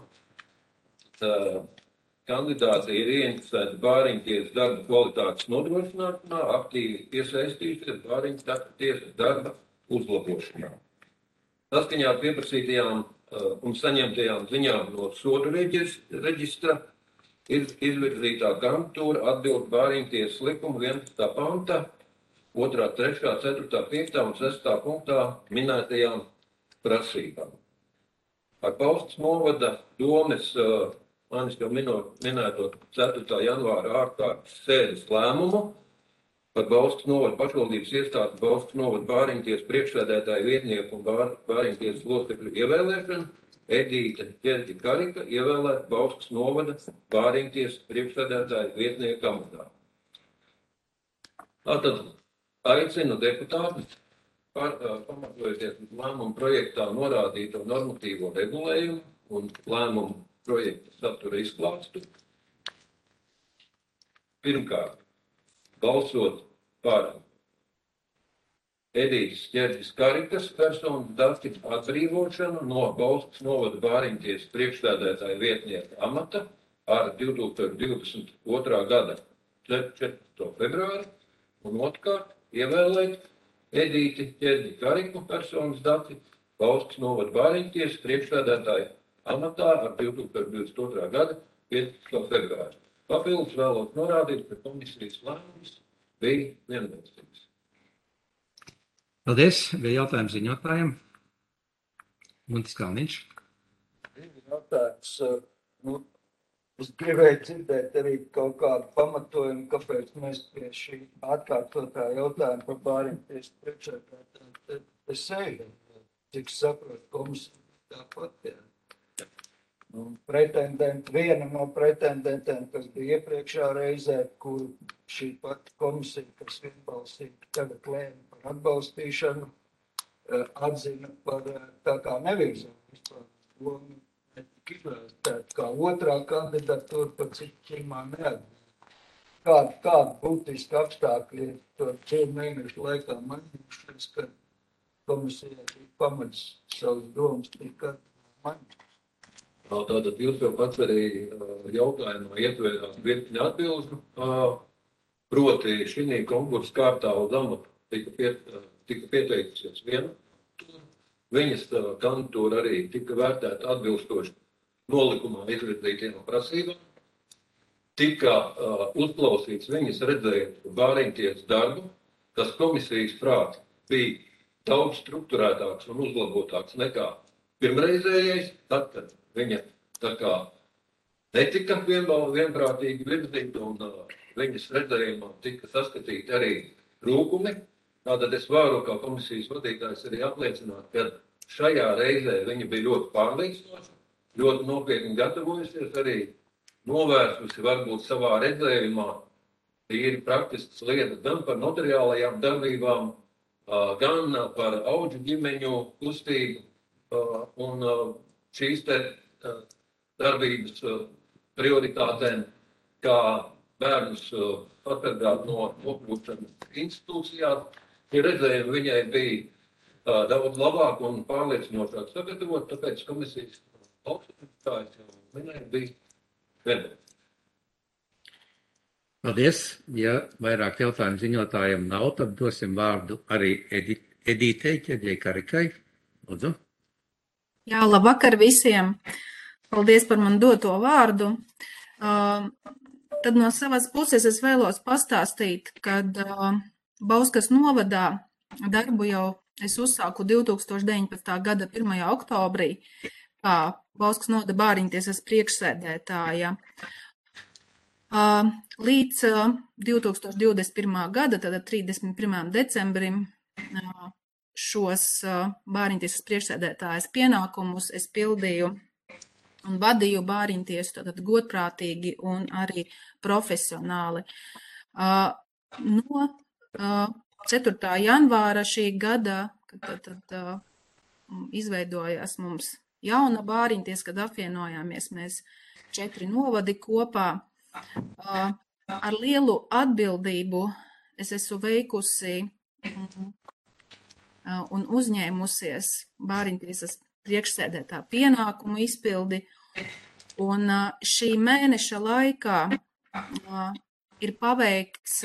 kandidāti ir ieinteresēti bāriņtiesas darba kvalitātes nodrošināšanā, aktīvi iesaistījušies bāriņtiesas darba uzlabošanā. Saskaņā ar pieprasītajām un saņemtajām ziņām no sodu reģistra ir izvirzītā kandidatūra atbilst bāriņtiesas likuma 11. panta, 2., 3., 4., 5. un 6. punktā minētajām prasībām. Ar Bauskas novada domes manis jau minēto 4. janvāra ārkārtas sēdes lēmumu par Bauskas novada pašvaldības iestādes Bauskas novada bāriņtiesas priekšsēdētāju vietnieku un bāriņtiesas locekļu ievēlēšanu Edīte Ķerģe Karika ievēlēt Bauskas novada bāriņtiesas priekšsēdētāju vietnieku amatā. Tātad aicinu deputātus pamatojoties lēmumu projektā norādīto normatīvo regulējumu un lēmumu projekta satura izklāstu. Pirmkārt, balsot par Edītes Ķerģes Karikas personas datu atbrīvošanu no Bauskas novada bāriņtiesas priekšsēdētāja vietnieka amata ar 2022. gada 14. februāri un otrkārt ievēlēt Edīti Ķerģi Kariku personas dati Bauskas novada bāriņtiesas priekšsēdētāja amatā ar 2022. gada 15. februāri. Papildus vēlos norādīt, ka komisijas lēmums bija vienbalsīgs. Paldies. Bija jautājums ziņotājiem. Guntis Kalniņš. Jautājums. Es gribēju dzirdēt arī kaut kādu pamatojumu, kāpēc mēs pie šī atkārtotā jautājuma par bāriņtiesas priekšsēdētāju te sēžam. Cik saprotu, komisija tāpat, jā. pretendenti, viena no pretendentiem, kas bija iepriekšā reizē, kur šī pati komisija, kas vienbalsīgi tagad lēma par atbalstīšanu, atzina par tā kā nevirzām vispār lomu, netika izvērtēt kā otrā kandidatūra, par cik pirmā neatbilst. Kāda būtiska apstākļi ir to 2 mēnešu laikā mainījušies, ka komisijā bija pamats savus domas tika mainīt. Tātad jūs jau pats arī jautājumā ietvērāt virkni atbilžu, proti šī konkursa kārtā uz amatu tika pieteikusies viena. Viņas kandidatūra arī tika vērtēta atbilstoši nolikumā izvirzītiem prasībām. Tika uzklausīts viņas redzējumu Bāriņtiesas darbu, kas komisijas prāt bija daudz strukturētāks un uzlabotāks nekā pirmreizējais, tad, kad viņa tā kā netika vienprātīgi virzīta un viņas redzējumā tika saskatīti arī trūkumi. Tātad es varu kā komisijas vadītājs arī apliecināt, ka šajā reizē viņa bija ļoti pārliecinoša, ļoti nopietni gatavojusies, arī novērsusi varbūt savā redzējumā tīri praktiskas lietas gan par notariālajām darbībām, gan par auģu ģimeņu kustību un šīs te darbības prioritātēm, kā bērnus pasargāt no nokļūšanas institūcijās. Ja redzējumi viņai bija daudz labāk un pārliecinošāk sagatavot, tāpēc komisijas augstākais jau viņai bija vienot. Paldies. Ja vairāk jautājumu ziņotājiem nav, tad dosim vārdu arī Edītei Ķeģei-Karikai. Lūdzu. Jā, labvakar visiem. Paldies par man doto vārdu. Tad no savas puses es vēlos pastāstīt, kad Bauskas novadā darbu jau es uzsāku 2019. gada 1. oktobrī, kā Bauskas novada Bāriņtiesas priekšsēdētāja. Līdz 2021. gada, tad 31. decembrim, šos Bāriņtiesas priekšsēdētājas pienākumus es pildīju un vadīju Bāriņtiesu tātad godprātīgi un arī profesionāli. No 4. janvāra šī gada, kad izveidojās mums jauna Bāriņtiesa, kad apvienojāmies mēs 4 novadi kopā. Ar lielu atbildību es esmu veikusi un uzņēmusies Bāriņtiesas priekšsēdētā pienākumu izpildi, un šī mēneša laikā ir paveikts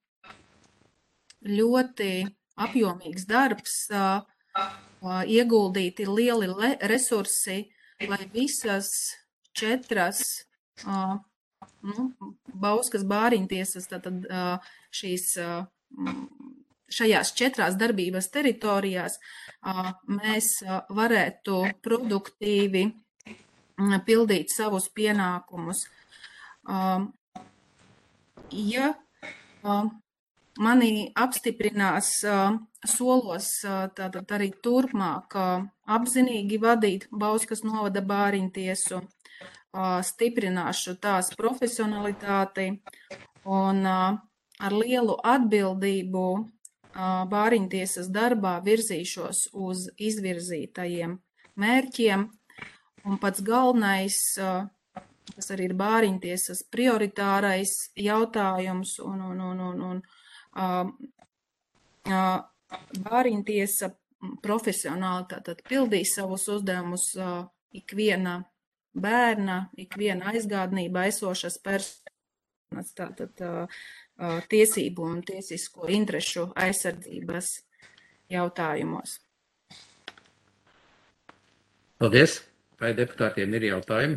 ļoti apjomīgs darbs, ieguldīti lieli resursi, lai visas 4 Bauskas Bāriņtiesas, tātad šajās 4 darbības teritorijās mēs varētu produktīvi pildīt savus pienākumus. Ja mani apstiprinās solos tātad arī turpmāk apzinīgi vadīt Bauskas novada Bāriņtiesu, stiprināšu tās profesionalitāti un ar lielu atbildību Bāriņtiesas darbā virzīšos uz izvirzītajiem mērķiem. Un pats galvenais, kas arī ir Bāriņtiesas prioritārais jautājums, un Bāriņtiesa profesionāli tātad pildīs savus uzdevumus ikviena bērna, ikviena aizgādnībā esošas personas, tātad tiesību un tiesisko interešu aizsardzības jautājumos. Paldies. Vai deputātiem ir jautājumi?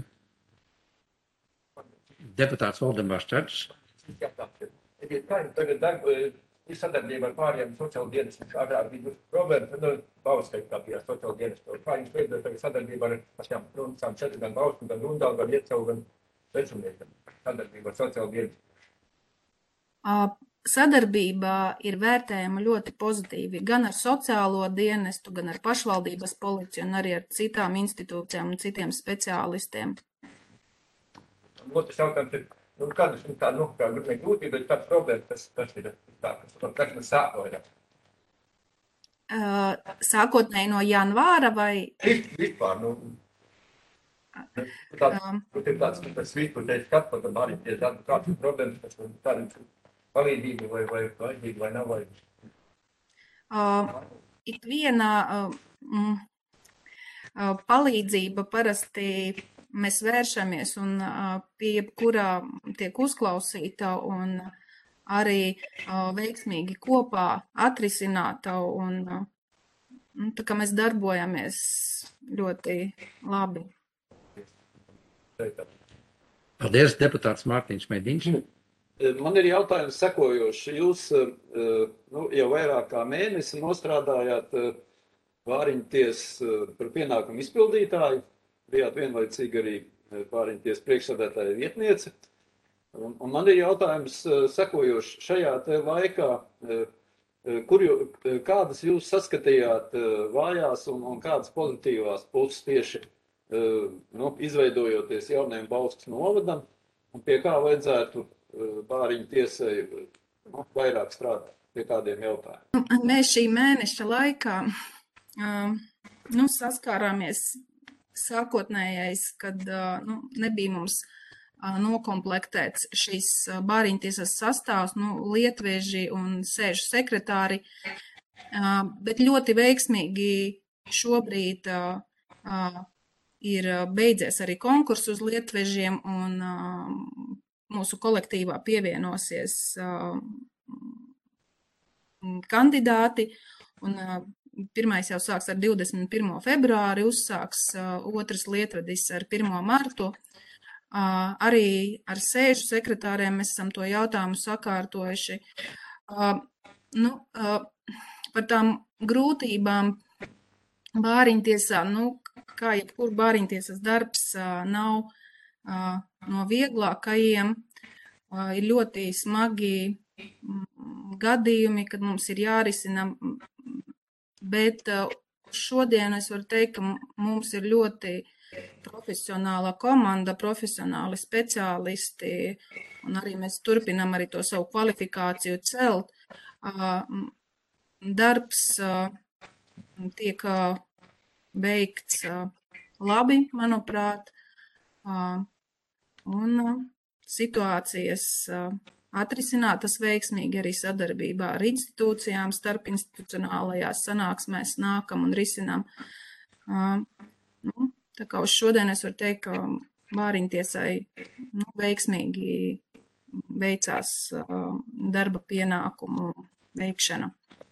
Deputāts Valdemārs Čačs. Kā jums tagad ir sadarbība ar pārējiem sociālo dienestu? Agrāk bija problēma, Bauskai kā bija sociālo dienestu. Kā jums veidot tagad sadarbība ar pašām provincām 4, gan Bausku, gan Rundalu, gan Iecau, gan Vecumniekam? Sadarbība ar sociālo dienestu. sadarbība ir vērtējama ļoti pozitīvi, gan ar sociālo dienestu, gan ar pašvaldības policiju un arī ar citām institūcijām un citiem speciālistiem. Otrs jautājums ir, kādas ir tāda, kā grūtība, bet kāds problēma tas ir tā, kas man sākoja? Sākotnēji no janvāra vai? Vispār, tur ir tāds, ka tas vispār teikt, kāds arī ir kāds problēmas, kāda palīdzība vai vajadzība vai nav vajadzība. Ikviena palīdzība parasti mēs vēršamies un pie jebkurā tiek uzklausīta un arī veiksmīgi kopā atrisināta un tā kā mēs darbojamies ļoti labi. Paldies, deputāts Mārtiņš Mediņš. Man ir jautājums sekojoši. Jūs jau vairāk kā mēnesi nostrādājāt Vāriņties par pienākumu izpildītāju, bijāt vienlaicīgi arī Vāriņties priekšsēdētāja vietniece. Un man ir jautājums sekojoši šajā te laikā, kādas jūs saskatījāt vājās un kādas pozitīvās puses tieši izveidojoties jaunajam Bauskas novadam, un pie kā vajadzētu Vāriņu tiesai vairāk strādāt, pie kādiem jautājumiem? Mēs šī mēneša laikā saskārāmies sākotnējais, kad nebija mums nokomplektēts šīs Vāriņtiesas sastāvs, lietvieži un sēžu sekretāri, bet ļoti veiksmīgi šobrīd ir beidzies arī konkurss uz lietvežiem un mūsu kolektīvā pievienosies kandidāti un pirmais jau sāks ar 21. februāri, uzsāks otrs lietvedis ar 1. martu. Arī ar sēžu sekretāriem mēs esam to jautājumu sakārtojuši. Par tām grūtībām Vāriņtiesā, kā jebkur Vāriņtiesas darbs nav no vieglākajiem, ir ļoti smagi gadījumi, kad mums ir jārisina, bet šodien es varu teikt, ka mums ir ļoti profesionāla komanda, profesionāli speciālisti, un arī mēs turpinam arī to savu kvalifikāciju celt. Darbs tiek veikts labi, manuprāt, un situācijas atrisinātas veiksmīgi arī sadarbībā ar institūcijām, starpinstitucionālajās sanāksmēs nākam un risinām. Tā kā uz šodien es varu teikt, ka Vāriņtiesai veiksmīgi veicās darba pienākumu veikšana.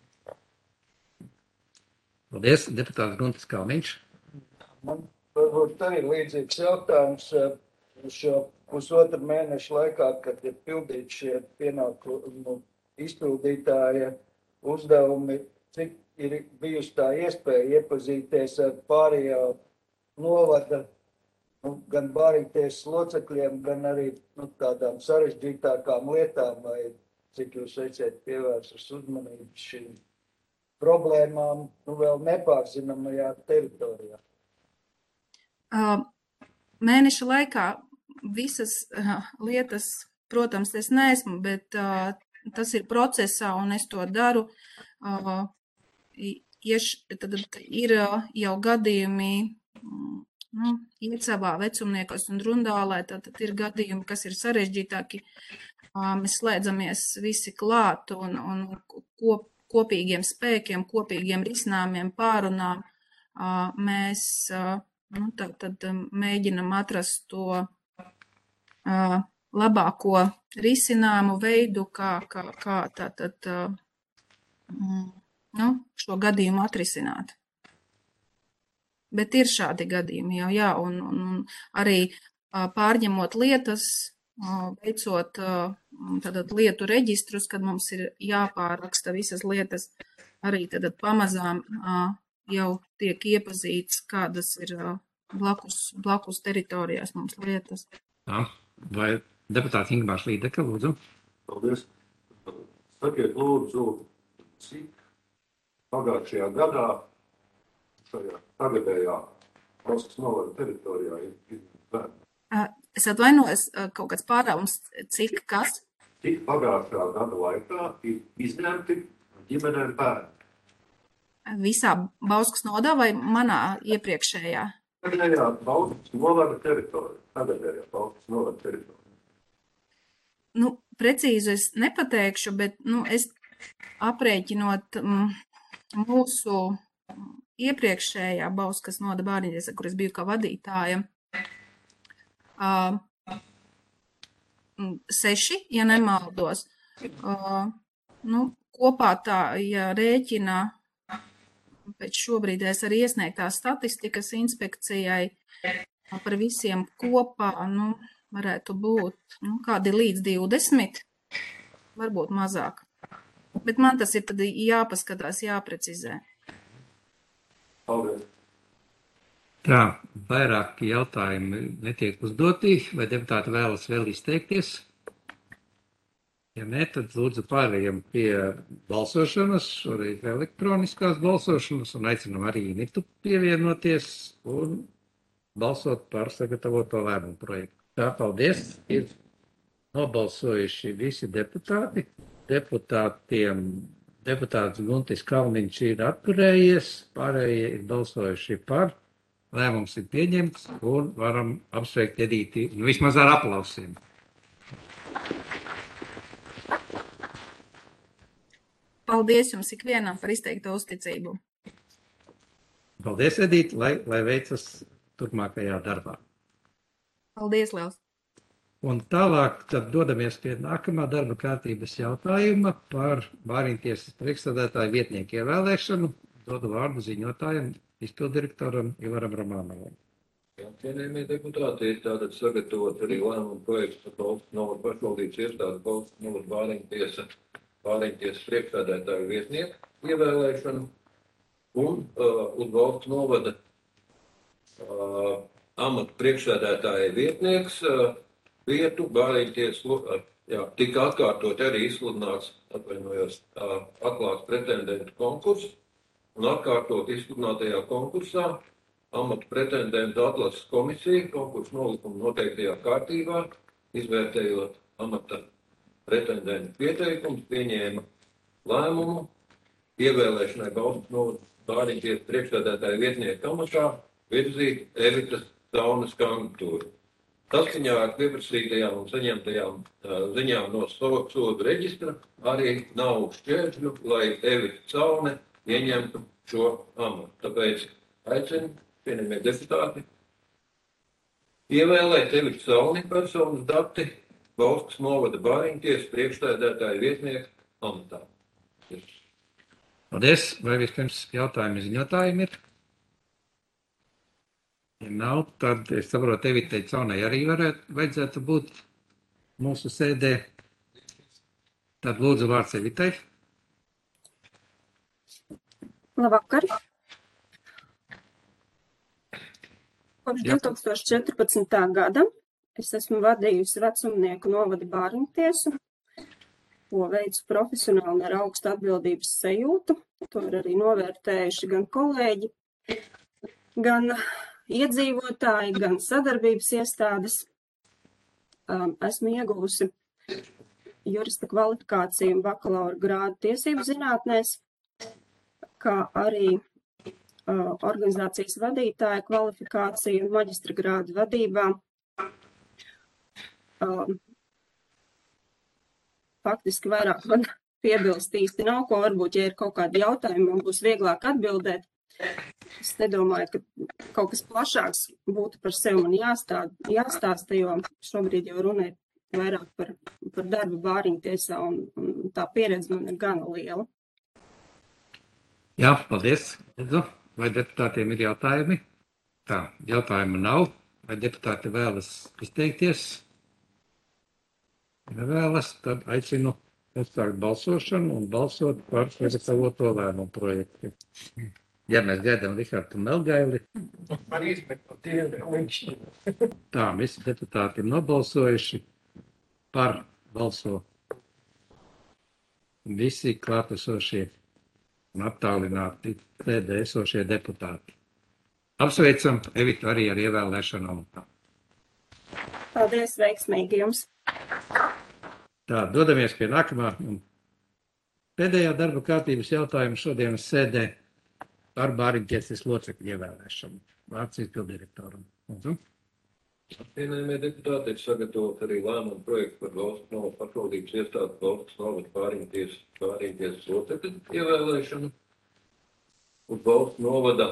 Paldies, deputāts Guntis Kalniņš. Man varbūt arī līdzīgs jautājums šo pusotru mēnešu laikā, kad ir pildīti šie pienākumu izpildītāja uzdevumi, cik ir bijusi tā iespēja iepazīties ar pārējā novada gan Vāriņtiesas locekļiem, gan arī tādām sarežģītākām lietām, vai cik jūs esat pievērsus uzmanību šīm problēmām, vēl nepārzināmajā teritorijā. Mēneša laikā visas lietas, protams, es neesmu, bet tas ir procesā un es to daru. Tad ir jau gadījumi, iet savā vecumniekos un Rundālē, tad ir gadījumi, kas ir sarežģītāki. Mēs slēdzamies visi klāt un kopīgiem spēkiem, kopīgiem risinājumiem, pārunām. Mēs tad mēģinam atrast to labāko risinājumu veidu, kā šo gadījumu atrisināt. Bet ir šādi gadījumi jau, jā, un arī pārņemot lietas, veicot lietu reģistrus, kad mums ir jāpārraksta visas lietas, arī tad pamazām jau tiek iepazīts, kādas ir blakus teritorijās mums lietas. Vai deputāts Ingmārs Līdeka, lūdzu? Paldies. Sakiet, lūdzu, cik pagājušajā gadā šajā tagadējā Bauskas novada teritorijā ir bērni? Es atvainojos, kaut kāds pārāvums, cik kas? Cik pagājušā gada laikā ir izņemti ģimenēm bērni? Visā Bauskas nodā vai manā iepriekšējā? Tagadējā Bauskas novada teritorija. Nu, precīzi es nepateikšu, bet es aprēķinot mūsu iepriekšējā Bauskas noda bārņtiesa, kur es biju kā vadītāja, 6, ja nemaldos. Kopā tā, ja rēķina pēc šobrīd es arī iesniegtās statistikas inspekcijai par visiem kopā, varētu būt kādi līdz 20, varbūt mazāk. Bet man tas ir tad jāpaskatās, jāprecizē. Paldies. Tā, vairāki jautājumi netiek uzdoti, vai deputāti vēlas vēl izteikties? Ja ne, tad lūdzu pārējiem pie balsošanas, šoreiz elektroniskās balsošanas, un aicinam arī Initu pievienoties un balsot par sagatavoto lēmumu projektu. Tā, paldies. Ir nobalsojuši visi deputāti. Deputāts Guntis Kalniņš ir atturējies, pārējie ir balsojuši par. Lēmums ir pieņemts un varam apsveikt Edīti, vismaz ar aplausiem. Paldies jums ikvienam par izteikto uzticību. Paldies, Edīti, lai veicas turpmākajā darbā. Paldies, liels. Un tālāk tad dodamies pie nākamā darba kārtības jautājuma par Bāriņtiesas priekšsēdētāju vietnieku ievēlēšanu. Dodu vārdu ziņotājam, izpildirektoram Ivaram Romānovam. Cienījamie deputāti, ir tātad sagatavot arī lēmumu projekts par Bauskas novada pašvaldības iestādi Bauskas novada Bāriņtiesas priekšsēdētāju vietnieku ievēlēšanu un uz Bauskas novada amatu priekšsēdētāja vietnieks vietu Bāriņtiesas tika atkārtot arī izsludināts, atklāts pretendentu konkurss, un atkārtot izsludinātajā konkursā amatu pretendentu atlases komisija konkursu nolikumu noteiktajā kārtībā, izvērtējot amata pretendentu pieteikumus, pieņēma lēmumu ievēlēšanai Bauskas novada Bāriņtiesas priekšsēdētāja vietnieka amatā virzīt Evitas Saunas kandidatūru. Saskaņā ar pieprasītajām un saņemtajām ziņām no sodu reģistra arī nav šķēršļu, lai Evita Saune ieņemtu šo amatu. Tāpēc aicinu, cienījamie deputāti, ievēlēt Evitu Sauni personas dati Bauskas novada Bāriņtiesas priekšsēdētāja vietnieka amatā. Paldies. Vai vispirms jautājumi ziņotājiem ir? Ja nav, tad es saprotu, Evitai Saunai arī vajadzētu būt mūsu sēdē. Tad lūdzu vārds Evitai. Labvakar. Kopš 2014. gada es esmu vadījusi Vecumnieku novada Bāriņtiesu, ko veicu profesionāli un ar augstu atbildības sajūtu. To ir arī novērtējuši gan kolēģi, gan iedzīvotāji, gan sadarbības iestādes. Esmu ieguvusi jurista kvalifikāciju un bakalaura grādu tiesību zinātnēs, kā arī organizācijas vadītāja kvalifikāciju un maģistra grādu vadībā. Faktiski vairāk man piebilst īsti nav, ko varbūt, ja ir kaut kādi jautājumi, man būs vieglāk atbildēt. Es nedomāju, ka kaut kas plašāks būtu par sevi man jāstāsta, jo šobrīd jau runēt vairāk par darbu Bāriņtiesā, un tā pieredze man ir gana liela. Jā, paldies. Vai deputātiem ir jautājumi? Tā, jautājumu nav. Vai deputāti vēlas izteikties? Ja vēlas, tad aicinu uzsākt balsošanu un balsot par sagatavoto lēmumu projektu. Ja mēs gaidām Rihardu Melgaili. Tā, visi deputāti ir nobalsojuši par balso. visi klātesošie un attālināti sēdē esošie deputāti. Apsveicam Evitu arī ar ievēlēšanu. Paldies, veiksmīgi jums! Tā, dodamies pie nākamā un pēdējā darba kārtības jautājuma šodienas sēdē par Bāriņtiesas locekļu ievēlēšanu. Vārds izpildirektoram. Cienējamie deputāti, ir sagatavot arī lēmumu projektu par valsts novada pašvaldības iestādes valsts novada Bāriņtiesas locekļu ievēlēšanu. Uz valsts novada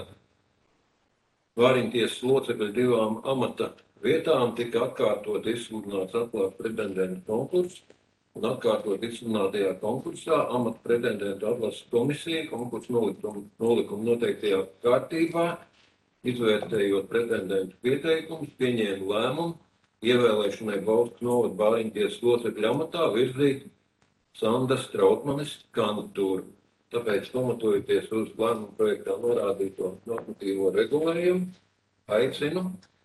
Bāriņtiesas locekļu 2 amata vietām tika atkārtot izsludināts atklāts pretendentu konkurss, un atkārtot izsludinātajā konkursā amata pretendentu atlases komisija konkursu nolikumu noteiktajā kārtībā, izvērtējot pretendentu pieteikumus, pieņēma lēmumu ievēlēšanai valsts novada Bāriņtiesas locekļu amatā virzīt Sandas Trautmanes kandidatūru. Tāpēc, pamatojoties uz lēmumu projektā norādīto normatīvo regulējumu, aicinu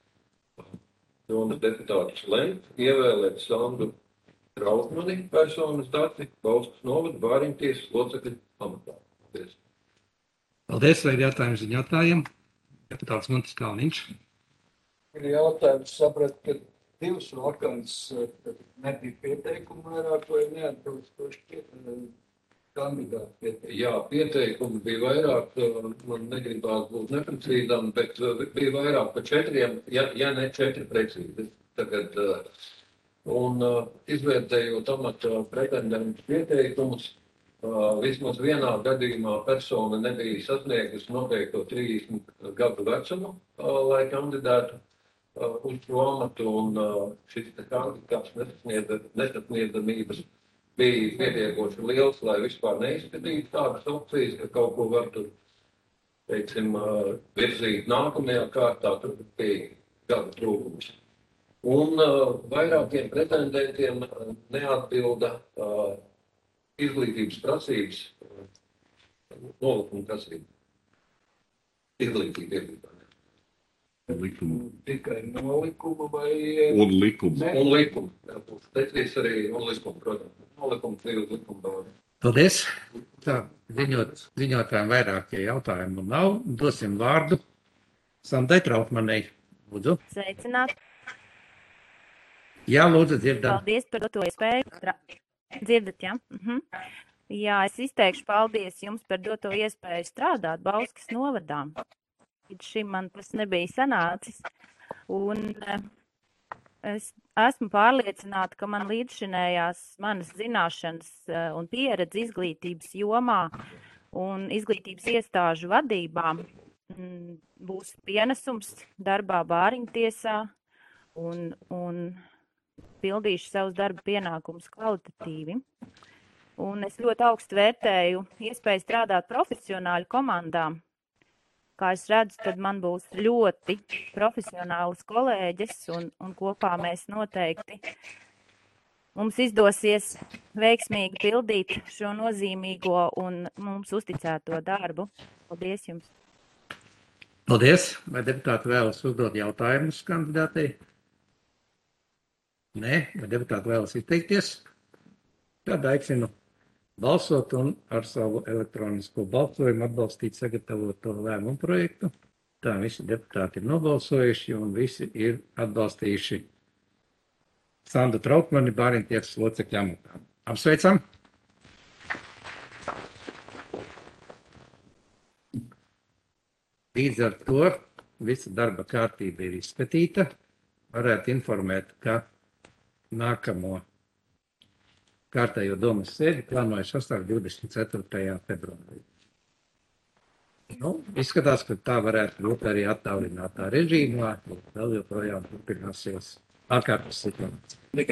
domas deputātus lemt, ievēlēt Sandu Trautmani personas dati valsts novada Bāriņtiesas locekļu amatā. Paldies. Paldies, vai ir jautājums ziņotājiem? Deputāts Muntis Kalniņš. Ir jautājums, sapratu, ka 2 vakants nebija pieteikumu vairāk vai neatbilstoši kandidāti pieteikumi. Jā, pieteikumi bija vairāk, man negribās būt neprecīzam, bet bija vairāk pa 4, ja ne 4 precīzi. Tagad, un izvērtējot amata pretendentu pieteikumus, vismaz vienā gadījumā persona nebija sasniegusi noteikto 30 gadu vecumu, lai kandidētu uz šo amatu, un šis kandidāts nesasniedzamības bija pietiekoši liels, lai vispār neizskatītu tādas opcijas, ka kaut ko var tur, teiksim, virzīt nākamajā kārtā, tur bija gada trūkums. Un vairākiem pretendentiem neatbilda izglītības prasības, nolikuma prasība. Izglītība ieglītājā. Tikai nolikuma vai... Un likuma. Un likuma. Precīzi arī un likuma, protams. Nolikuma, līdz likuma daudz. Paldies. Tā, ziņotājiem vairākie jautājumi nav. Dosim vārdu Sandai Trautmanei. Lūdzu. Sveicināt. Jā, lūdzu, dzirdam. Paldies par to iespēju. Dzirdat, jā? Jā, es izteikšu paldies jums par doto iespēju strādāt Bauskas novadā. Līdz šim man tas nebija sanācis. Un es esmu pārliecināta, ka man līdzšinējās manas zināšanas un pieredze izglītības jomā un izglītības iestāžu vadībā būs pienesums darbā Bāriņtiesā un pildīšu savus darba pienākumus kvalitatīvi. Un es ļoti augstu vērtēju iespēju strādāt profesionāļu komandā. Kā es redzu, tad man būs ļoti profesionālas kolēģes un kopā mēs noteikti mums izdosies veiksmīgi pildīt šo nozīmīgo un mums uzticēto darbu. Paldies jums! Paldies! Vai deputāti vēlas uzdot jautājumus kandidātei? Nē, vai deputāti vēlas izteikties? Tad aicinu balsot un ar savu elektronisko balsojumu atbalstīt sagatavoto lēmumu projektu. Tā visi deputāti ir nobalsojuši un visi ir atbalstījuši Sandu Trautmani Bāriņtiesas locekļu amatā. Apsveicam! Līdz ar to visa darba kārtība ir izskatīta. Varētu informēt, ka nākamo kārtējo domas sēdi plānoja sastāvēt 24. februārī. Izskatās, ka tā varētu būt arī attālinātā režīmā, vēl joprojām turpināsies ārkārtas situācija.